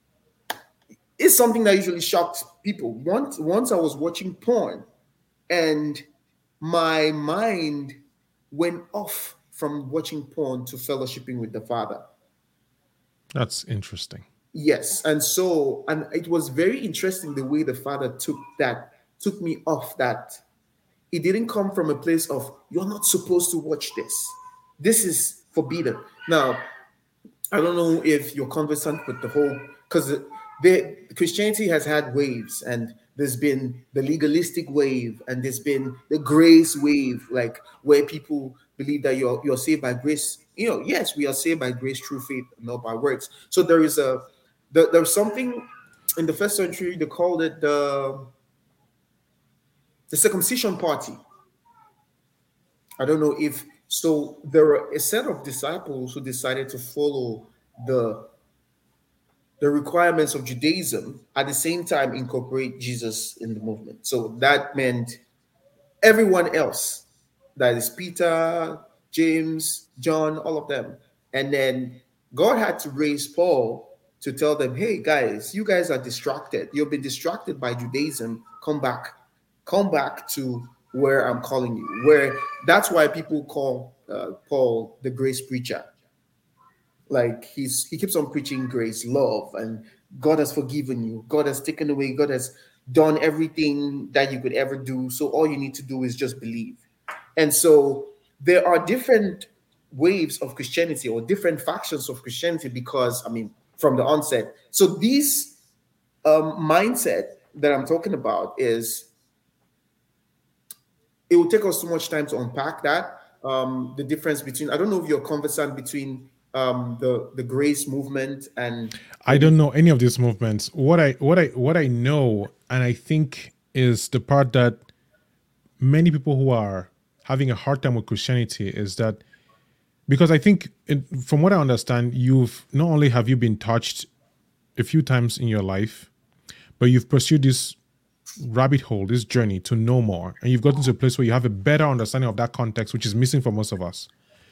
it's something that usually shocks people. Once, once I was watching porn, and my mind went off from watching porn to fellowshipping with the Father. That's interesting. Yes. And so, and it was very interesting the way the Father took that, took me off that. It didn't come from a place of, you're not supposed to watch this. This is forbidden. Now, I don't know if you're conversant with the whole, because the Christianity has had waves, and there's been the legalistic wave, and there's been the grace wave, like where people believe that you're you're saved by grace. You know, yes, we are saved by grace through faith, not by works. So there is a there, there's something in the first century, they called it the the circumcision party. I don't know if so. There were a set of disciples who decided to follow the the requirements of Judaism, at the same time incorporate Jesus in the movement. So that meant everyone else. That is Peter, James, John, all of them. And then God had to raise Paul to tell them, hey guys, you guys are distracted. You've been distracted by Judaism. Come back. Come back to where I'm calling you. Where that's why people call uh, Paul the grace preacher. Like he's he keeps on preaching grace, love, and God has forgiven you. God has taken away. God has done everything that you could ever do. So all you need to do is just believe. And so there are different waves of Christianity or different factions of Christianity because, I mean, from the onset. So this um, mindset that I'm talking about is, it will take us too much time to unpack that. Um, the difference between, I don't know if you're conversant between um, the, the grace movement and... I don't know any of these movements. What I what I what I know, and I think is the part that many people who are having a hard time with Christianity is that, because I think it, from what I understand, you've not only have you been touched a few times in your life, but you've pursued this rabbit hole, this journey to know more, and you've gotten to a place where you have a better understanding of that context, which is missing for most of us.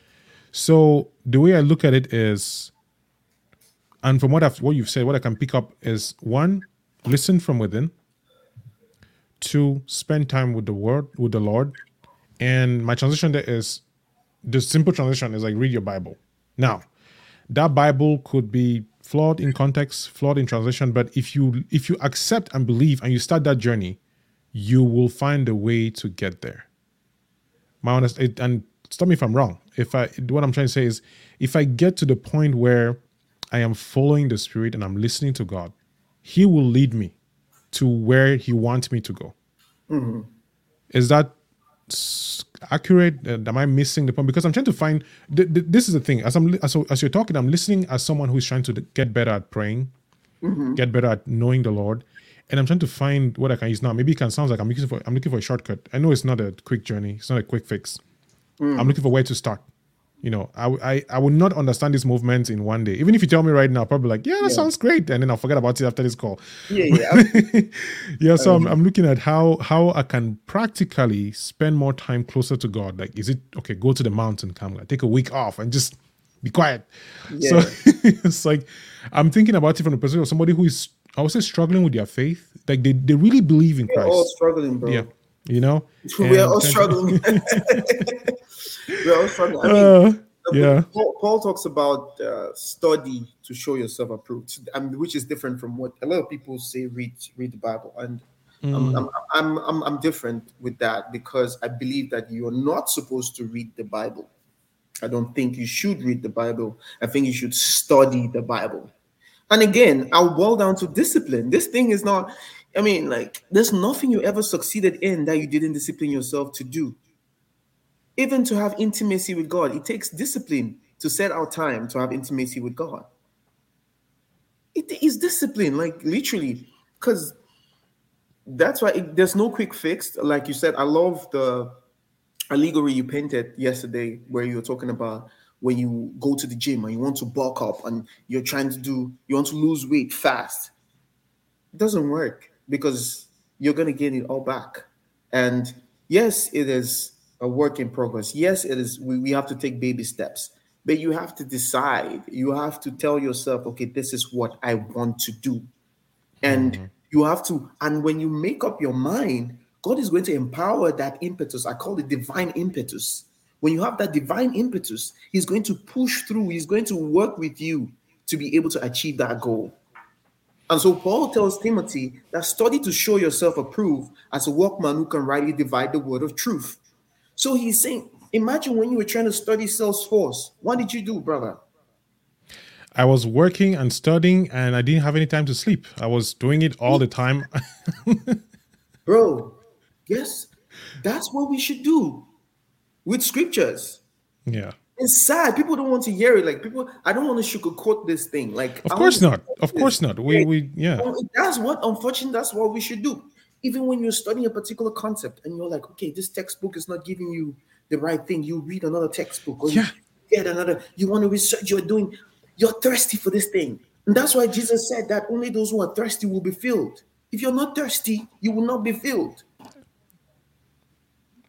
So the way I look at it is, and from what I've what you've said, what I can pick up is, one, listen from within. Two, spend time with the word, with the Lord. And my transition there is, the simple transition is like, read your Bible. Now, that Bible could be flawed in context, flawed in translation, but if you if you accept and believe and you start that journey, you will find a way to get there. My honest, it, and stop me if I'm wrong. If I what I'm trying to say is, if I get to the point where I am following the Spirit and I'm listening to God, He will lead me to where He wants me to go. Mm-hmm. Is that accurate? Uh, am I missing the point? Because I'm trying to find. Th- th- this is the thing. As I'm as, as you're talking, I'm listening as someone who's trying to get better at praying, Mm-hmm. get better at knowing the Lord, and I'm trying to find what I can use now. Maybe it can sound like I'm looking for I'm looking for a shortcut. I know it's not a quick journey. It's not a quick fix. Mm. I'm looking for where to start. You know, I, I I would not understand these movements in one day. Even if you tell me right now, I'll probably like, yeah, that Yeah. sounds great, and then I'll forget about it after this call. Yeah, yeah. Yeah, so I'm, Um, I'm looking at how how I can practically spend more time closer to God. Like, is it okay? Go to the mountain, Kamala, take a week off, and just be quiet. Yeah. So it's like I'm thinking about it from the perspective of somebody who is, I would say, struggling with their faith. Like they, they really believe in We're all Christ. struggling, bro. Yeah, you know, We're And all trying to- struggling. We're all struggling. I mean, Uh, the- yeah. Paul, Paul talks about uh, study to show yourself approved, I mean, which is different from what a lot of people say. Read, read the Bible, and I'm, I'm, I'm, I'm, I'm different with that because I believe that you are not supposed to read the Bible. I don't think you should read the Bible. I think you should study the Bible. And again, I'll boil down to discipline. This thing is not, I mean, like, there's nothing you ever succeeded in that you didn't discipline yourself to do. Even to have intimacy with God, it takes discipline to set out time to have intimacy with God. It is discipline, like literally, because that's why it, there's no quick fix. Like you said, I love the allegory you painted yesterday where you were talking about when you go to the gym and you want to bulk up and you're trying to do, you want to lose weight fast. It doesn't work because you're going to gain it all back. And yes, it is a work in progress. Yes, it is. We, we have to take baby steps, but you have to decide. You have to tell yourself, okay, this is what I want to do. And Mm-hmm. you have to, and when you make up your mind, God is going to empower that impetus. I call it divine impetus. When you have that divine impetus, He's going to push through, He's going to work with you to be able to achieve that goal. And so Paul tells Timothy that study to show yourself approved as a workman who can rightly divide the word of truth. So he's saying, imagine when you were trying to study Salesforce. What did you do, brother? I was working and studying, and I didn't have any time to sleep. I was doing it all the time. Bro, yes, that's what we should do with scriptures. Yeah. It's sad. People don't want to hear it. Like people, I don't want to sugarcoat this thing. Like Of I course want not. Of course not. We we yeah. That's what, unfortunately, that's what we should do. Even when you're studying a particular concept and you're like, okay, this textbook is not giving you the right thing, you read another textbook or Yeah. you get another, you want to research, you're doing, you're thirsty for this thing. And that's why Jesus said that only those who are thirsty will be filled. If you're not thirsty, you will not be filled.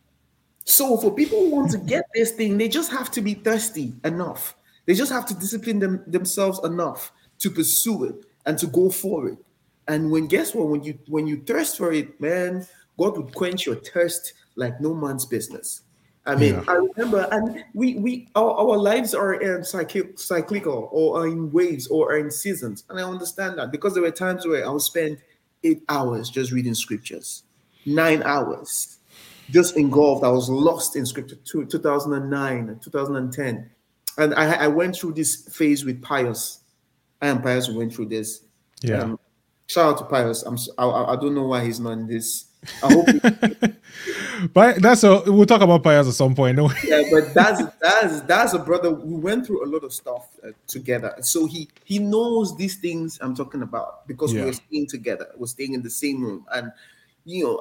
So for people who want to get this thing, they just have to be thirsty enough. They just have to discipline them, themselves enough to pursue it and to go for it. And when guess what? When you when you thirst for it, man, God would quench your thirst like no man's business. I mean, Yeah. I remember, and we we our, our lives are in cyclic, cyclical or are in waves or are in seasons, and I understand that because there were times where I would spend eight hours just reading scriptures, nine hours, just engulfed. I was lost in scripture. Two, two thousand nine, two thousand ten, and I, I went through this phase with Pius. I am Pius who went through this. Yeah. Um, shout out to Pius. I'm I, I don't know why he's not in this. I hope. He, But that's a we'll talk about Pius at some point. No. yeah, but that's that's that's a brother. We went through a lot of stuff uh, together, so he he knows these things I'm talking about because Yeah. we were staying together, we're staying in the same room, and you know,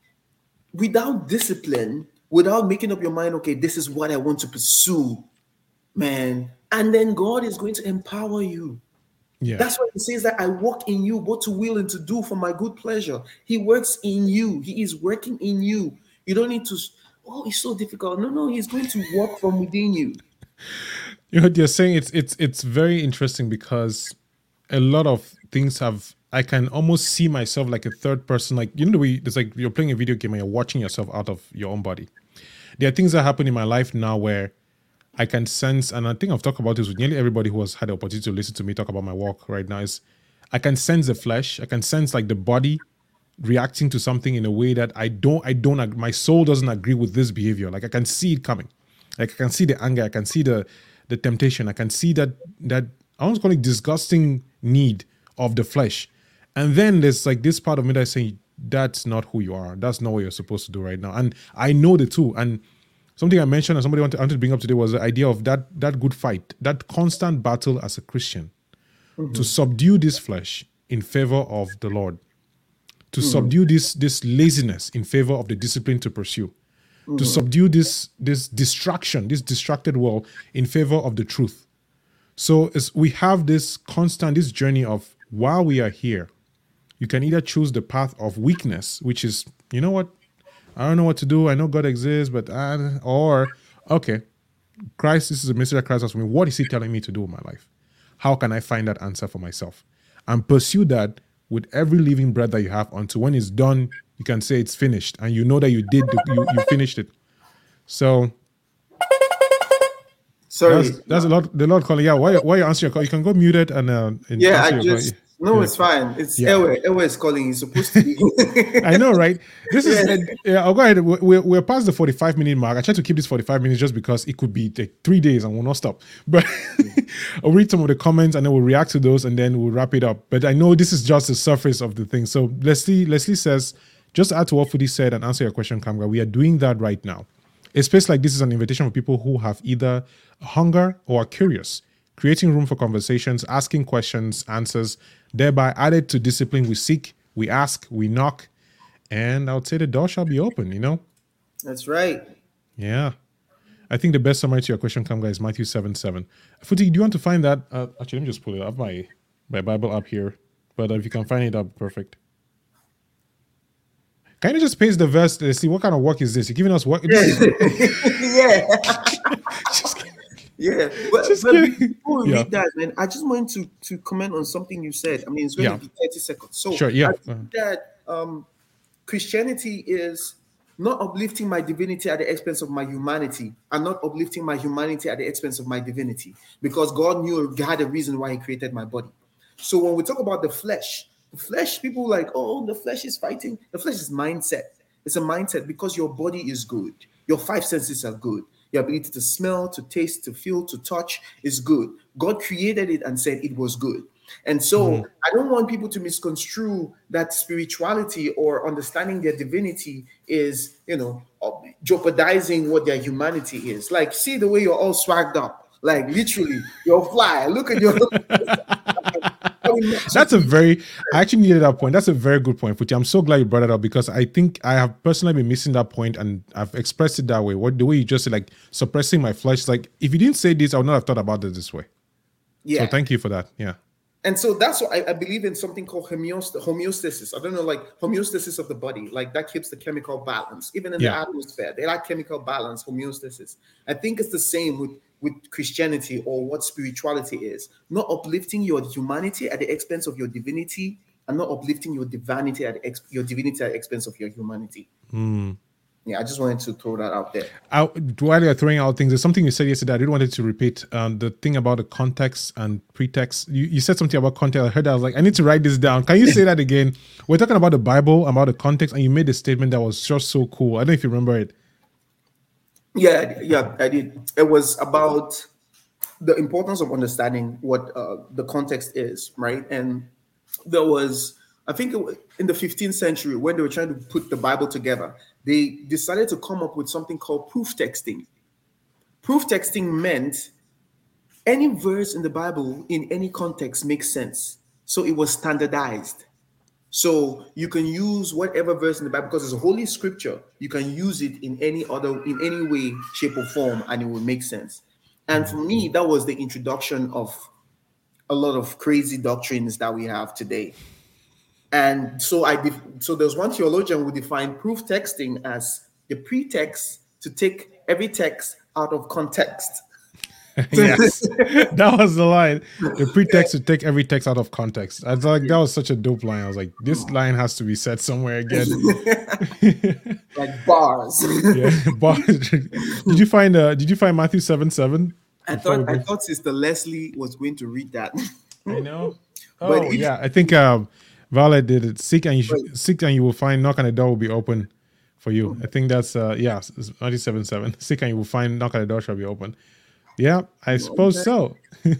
without discipline, without making up your mind, okay, this is what I want to pursue, man, and then God is going to empower you. Yeah. That's why he says that I walk in you, both to will and to do for my good pleasure. He works in you. He is working in you. You don't need to, oh, it's so difficult. No, no, he's going to work from within you. You know what you're saying? It's it's it's very interesting because a lot of things have I can almost see myself like a third person. Like, you know, the way it's like you're playing a video game and you're watching yourself out of your own body. There are things that happen in my life now where I can sense, and I think I've talked about this with nearly everybody who has had the opportunity to listen to me talk about my walk right now, is I can sense the flesh. I can sense like the body reacting to something in a way that I don't, I don't, ag- my soul doesn't agree with this behavior. Like I can see it coming. Like I can see the anger. I can see the, the temptation. I can see that, that I almost call it disgusting need of the flesh. And then there's like this part of me that's saying, that's not who you are. That's not what you're supposed to do right now. And I know the two. And something I mentioned and somebody wanted, wanted to bring up today was the idea of that, that good fight, that constant battle as a Christian mm-hmm. to subdue this flesh in favor of the Lord, to mm-hmm. subdue this, this laziness in favor of the discipline to pursue, mm-hmm. to subdue this, this distraction, this distracted world in favor of the truth. So as we have this constant, this journey of while we are here, you can either choose the path of weakness, which is, you know what, I don't know what to do. I know God exists, but I, or, okay, Christ, this is a mystery that Christ has for me. What is he telling me to do with my life? How can I find that answer for myself? And pursue that with every living breath that you have until when it's done, you can say it's finished. And you know that you did, the, you, you finished it. So, sorry. That's, that's a lot, the Lord calling. Yeah, why, why you answer your call? You can go muted and, uh, and yeah, I answer your just, call. no, Yeah. it's fine. It's Yeah. Ewe. Ewe is calling. He's supposed to be. I know, right? This is, uh, yeah, I'll go ahead. We're, we're past the forty-five minute mark. I try to keep this forty-five minutes just because it could be like three days and we'll not stop. But I'll read some of the comments and then we'll react to those and then we'll wrap it up. But I know this is just the surface of the thing. So Leslie, Leslie says, just add to what Foodie said and answer your question, Kamga. We are doing that right now. A space like this is an invitation for people who have either hunger or are curious, creating room for conversations, asking questions, answers, thereby added to discipline. We seek, we ask, we knock, and I would say the door shall be open, you know? That's right. Yeah. I think the best summary to your question, Kamga, is Matthew seven seven. Footy, do you want to find that? Uh, actually, let me just pull it up, my, my Bible up here. But if you can find it up, perfect. Can you just paste the verse? Let's see, what kind of work is this? You're giving us work? Yeah. Just kidding. Yeah, but, Just but kidding. before we Yeah. read that, man, I just want to to comment on something you said. I mean, it's going Yeah. to be thirty seconds. So, Sure, yeah. I think that um, Christianity is not uplifting my divinity at the expense of my humanity, and not uplifting my humanity at the expense of my divinity, because God knew God had a reason why He created my body. So when we talk about the flesh, the flesh, people like, oh, the flesh is fighting. The flesh is mindset. It's a mindset because your body is good. Your five senses are good. Your ability to smell, to taste, to feel, to touch is good. God created it and said it was good. And so mm. I don't want people to misconstrue that spirituality or understanding their divinity is, you know, jeopardizing what their humanity is. Like, see the way you're all swagged up. Like, literally, you're fly. Look at your... That's a very, I actually needed that point. That's a very good point, Futi. I'm so glad you brought it up because I think I have personally been missing that point and I've expressed it that way. What the way you just said, like suppressing my flesh, like if you didn't say this, I would not have thought about it this way. Yeah. So thank you for that. Yeah. And so that's why I, I believe in something called homeost- homeostasis. I don't know, like homeostasis of the body, like that keeps the chemical balance. Even in Yeah. the atmosphere, they like chemical balance, homeostasis. I think it's the same with, with Christianity or what spirituality is. Not uplifting your humanity at the expense of your divinity, and not uplifting your divinity at the ex- your divinity at the expense of your humanity. Mm. Yeah, I just wanted to throw that out there. I, while you're throwing out things, there's something you said yesterday I really wanted to repeat. Um, the thing about the context and pretext. You, you said something about context. I heard that. I was like, I need to write this down. Can you say that again? We're talking about the Bible, about the context, and you made a statement that was just so cool. I don't know if you remember it. Yeah, yeah, I did. It was about the importance of understanding what uh, the context is, right? And there was, I think it was in the fifteenth century, when they were trying to put the Bible together, they decided to come up with something called proof texting. Proof texting meant any verse in the Bible in any context makes sense. So it was standardized. So you can use whatever verse in the Bible because it's a holy scripture. You can use it in any other, in any way, shape, or form, and it will make sense. And for me, that was the introduction of a lot of crazy doctrines that we have today. And so I def- so there's one theologian who defined proof texting as the pretext to take every text out of context. Yes, that was the line. The pretext to take every text out of context. I was like, that was such a dope line. I was like, this line has to be said somewhere again. Like bars. Yeah, bars. Did you find? Uh, did you find Matthew seven seven? I thought I thought Sister Leslie was going to read that. I know. Oh, But if- yeah. I think um, Violet did it. Seek and you should, seek and you will find. Knock and the door will be open for you. I think that's uh, yeah, it's Matthew seven seven. Seek and you will find. Knock and the door shall be open. Yeah, I suppose so.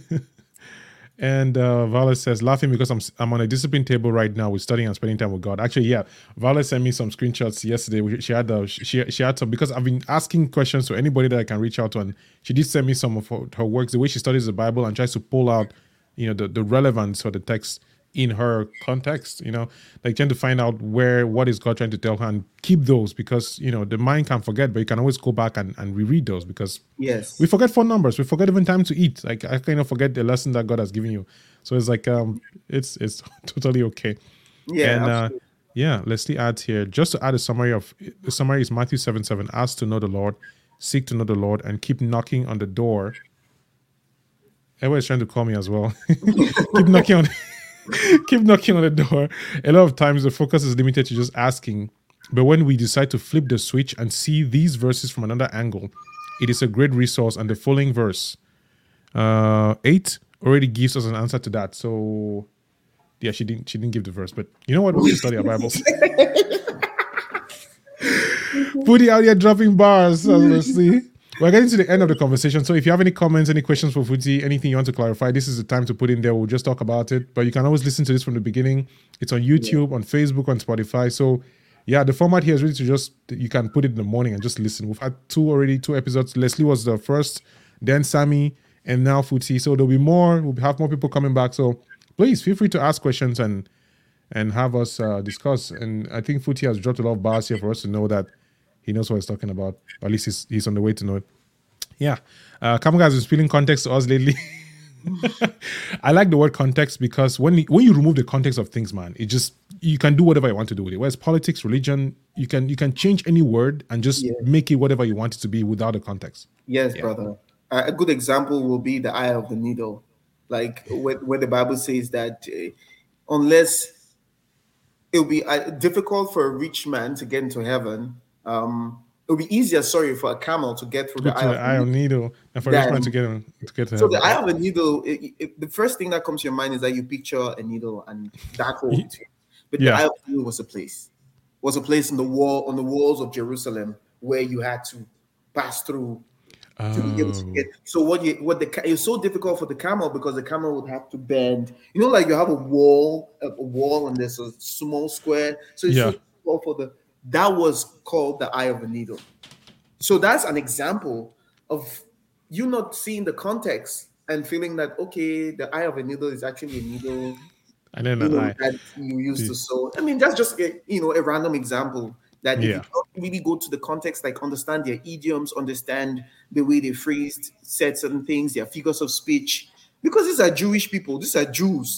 And uh, Violet says, laughing because I'm I'm on a discipline table right now with studying and spending time with God. Actually, yeah, Violet sent me some screenshots yesterday. She had the she she had some because I've been asking questions to anybody that I can reach out to, and she did send me some of her, her works, the way she studies the Bible and tries to pull out, you know, the, the relevance for the text in her context. You know, like trying to find out where what is God trying to tell her and keep those because you know the mind can forget, but you can always go back and, and reread those because yes, we forget phone numbers. We forget even time to eat. Like I kind of forget the lesson that God has given you. So it's like um, it's it's totally okay. yeah, And uh, yeah, Leslie adds here just to add a summary of the summary is Matthew seven seven. Ask to know the Lord, seek to know the Lord, and keep knocking on the door. Everybody's trying to call me as well. keep knocking on. Keep knocking on the door. A lot of times the focus is limited to just asking. But when we decide to flip the switch and see these verses from another angle, it is a great resource. And the following verse, uh, eight, already gives us an answer to that. So, yeah, she didn't she didn't give the verse. But you know what? We should study our Bibles. Putty out here dropping bars, honestly. We're getting to the end of the conversation. So if you have any comments, any questions for Futi, anything you want to clarify, this is the time to put in there. We'll just talk about it. But you can always listen to this from the beginning. It's on YouTube, yeah. on Facebook, on Spotify. So yeah, the format here is really to just, you can put it in the morning and just listen. We've had two already, two episodes. Leslie was the first, then Sammy, and now Futi. So there'll be more. We'll have more people coming back. So please feel free to ask questions and and have us uh, discuss. And I think Futi has dropped a lot of bars here for us to know that he knows what he's talking about. Or at least he's, he's on the way to know it. Yeah. Uh, Kamuga has been spilling context to us lately. I like the word context because when when you remove the context of things, man, it just, you can do whatever you want to do with it. Whereas politics, religion, you can you can change any word and just yeah. make it whatever you want it to be without a context. Yes, yeah. brother. Uh, a good example will be the eye of the needle. Like where, where the Bible says that uh, unless it'll be uh, difficult for a rich man to get into heaven, um, it'll be easier, sorry, for a camel to get through Go the, to eye, the of eye of needle and for a rich man to get to get to so heaven. the eye of a needle, it, it, the first thing that comes to your mind is that you picture a needle and dark hole between. But yeah. the eye of the needle was a place, was a place in the wall on the walls of Jerusalem where you had to pass through oh. to be able to get. So what you what the it's so difficult for the camel because the camel would have to bend. You know, like you have a wall, a, a wall, and there's a small square. So it's yeah. so difficult for the. That was called the eye of a needle. So that's an example of you not seeing the context and feeling that, okay, the eye of a needle is actually a needle and then you know, eye. that you use to sew. I mean, that's just a, you know, a random example that if yeah. you don't really go to the context, like understand their idioms, understand the way they phrased, said certain things, their figures of speech, because these are Jewish people, these are Jews.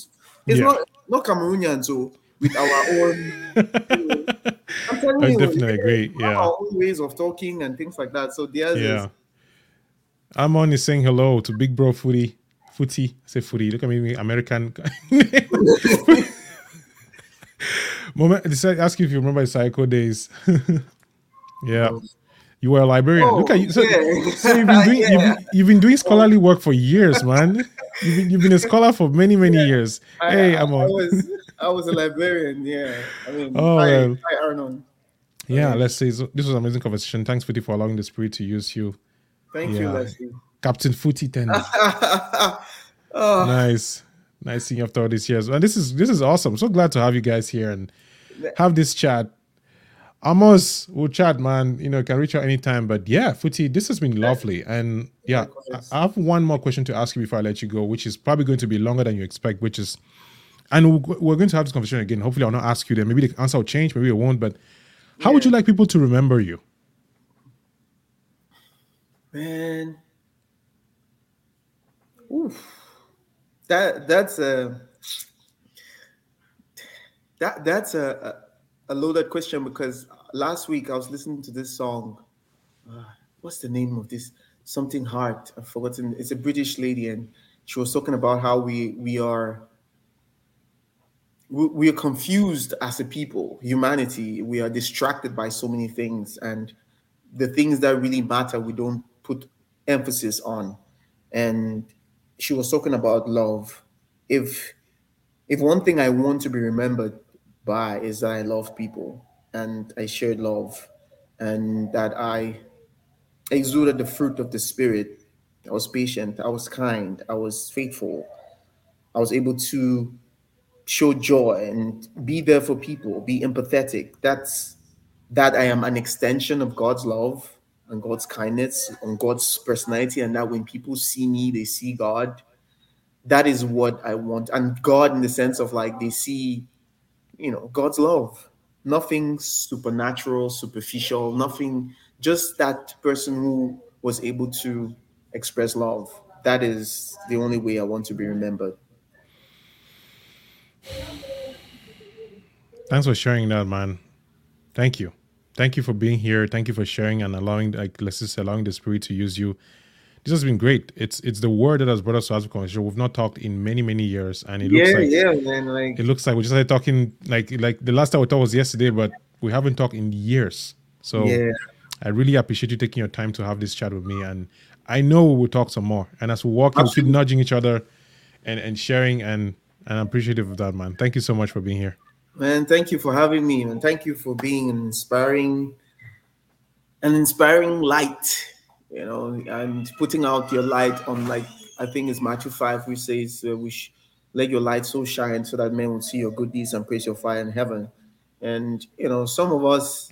It's Yeah. not not Cameroonian, so with our own. You know, I'm telling I you, definitely yeah, agree. we have Yeah. our own ways of talking and things like that. So theirs is Yeah. I'm only saying hello to Big Bro Footy. Footy. I say Footy. Look at me, American. Moment. I decided to ask you if you remember Psycho days. Yeah. no. You were a librarian. Look at Oh you. So, yeah, so you've been doing you've yeah. been, you've been doing Oh, scholarly work for years, man. You've been you've been a scholar for many many years. I, I Hey, I'm I on. was I was a librarian. Yeah, I mean, Oh hi well. hi Arnon. I Yeah. mean, Let's say so this was an amazing conversation. Thanks, Footy, for allowing the spirit to use you. thank you, Yeah. Leslie. Captain Footy ten. Oh, Nice. Nice seeing you after all these years. And this is this is awesome. So glad to have you guys here and have this chat. Amos, we'll chat, man. You know, you can reach out anytime. But yeah, Footy, this has been lovely. And yeah, I likewise. I have one more question to ask you before I let you go, which is probably going to be longer than you expect, which is, and we'll- we're going to have this conversation again. Hopefully, I'll not ask you then. Maybe the answer will change, maybe it won't. But how would Yeah, you like people to remember you? man. Oof. That that's a that that's a, a a loaded question because last week I was listening to this song. Uh, what's the name of this? Something Heart. I've forgotten. It's a British lady, and she was talking about how we we are we, we are confused as a people, humanity. We are distracted by so many things, and the things that really matter we don't put emphasis on. And she was talking about love. If if one thing I want to be remembered by is that I love people and I shared love and that I exuded the fruit of the spirit. I was patient, I was kind, I was faithful, I was able to show joy and be there for people, be empathetic. That's that I am an extension of God's love and God's kindness and God's personality, and that when people see me, they see God. That is what I want. And God in the sense of like they see, you know, God's love. Nothing supernatural, superficial, nothing, just that person who was able to express love. That is the only way I want to be remembered. Thanks for sharing that, man. Thank you. Thank you for being here. Thank you for sharing and allowing, like, let's just say, allowing the spirit to use you. This has been great. It's it's the word that has brought us to Africa conversation. We've not talked in many many years, and it looks Yeah, like yeah, man. Like it looks like we just started talking like like the last time we talked was yesterday, but we haven't talked in years. So yeah. I really appreciate you taking your time to have this chat with me, and I know we will talk some more. And as we walk, we'll keep Absolutely. nudging each other and and sharing, and and I'm appreciative of that, man. Thank you so much for being here. Man, thank you for having me, and thank you for being an inspiring, an inspiring light. You know, and putting out your light on, like I think it's Matthew five, which says, uh, "We sh- let your light so shine, so that men will see your good deeds and praise your fire in heaven." And you know, some of us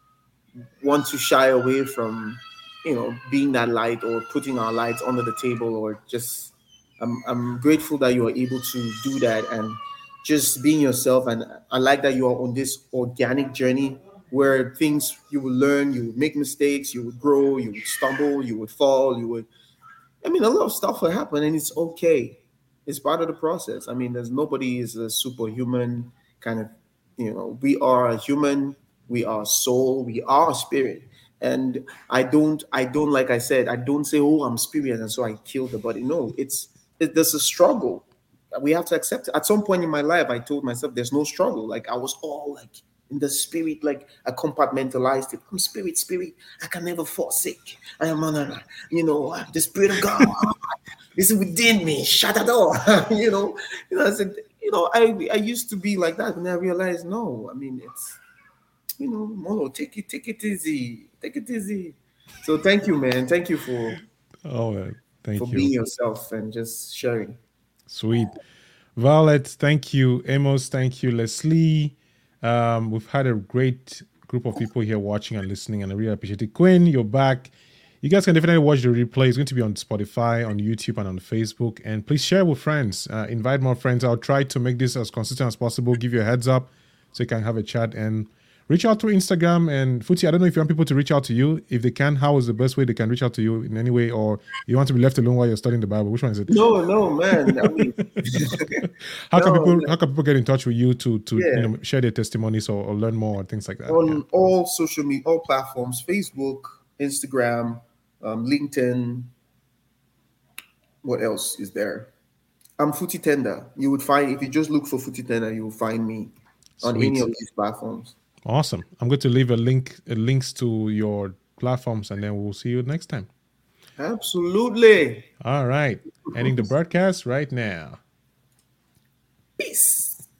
want to shy away from, you know, being that light or putting our lights under the table or just. I'm I'm grateful that you are able to do that and just being yourself. And I like that you are on this organic journey where things you will learn, you would make mistakes, you would grow, you would stumble, you would fall, you would. I mean, a lot of stuff will happen, and it's okay. It's part of the process. I mean, there's nobody is a superhuman kind of. You know, we are a human, we are soul, we are spirit. And I don't, I don't, like I said, I don't say, oh, I'm spirit, and so I kill the body. No, it's it, there's a struggle. We have to accept it. At some point in my life, I told myself there's no struggle. Like I was all like in the spirit, like I compartmentalized it. I'm spirit, spirit. I can never forsake. I am an, you know, the spirit of God. This is within me. Shut the door. you know, you know, I said, you know, I I used to be like that, and I realized no. I mean, it's you know, Molo, take it, take it easy, take it easy. So thank you, man. Thank you for Oh, uh, for thank being you. yourself and just sharing. Sweet. Violet, thank you. Amos, thank you. Leslie, um, we've had a great group of people here watching and listening, and I really appreciate it. Quinn, you're back. You guys can definitely watch the replay. It's going to be on Spotify, on YouTube, and on Facebook. And please share with friends. Uh, invite more friends. I'll try to make this as consistent as possible. Give you a heads up so you can have a chat. And reach out through Instagram and Footy. I don't know if you want people to reach out to you. If they can, how is the best way they can reach out to you in any way, or you want to be left alone while you're studying the Bible? Which one is it? No, no, man. I mean, how can no, people no. how can people get in touch with you to to Yeah. you know, share their testimonies or, or learn more and things like that? On Yeah. all social media, all platforms, Facebook, Instagram, um, LinkedIn. What else is there? I'm Footy Tender. You would find, if you just look for Footy Tender, you will find me on Sweet. any of these platforms. Awesome. I'm going to leave a link, a links to your platforms, and then we'll see you next time. Absolutely. All right. Ending the broadcast right now. Peace.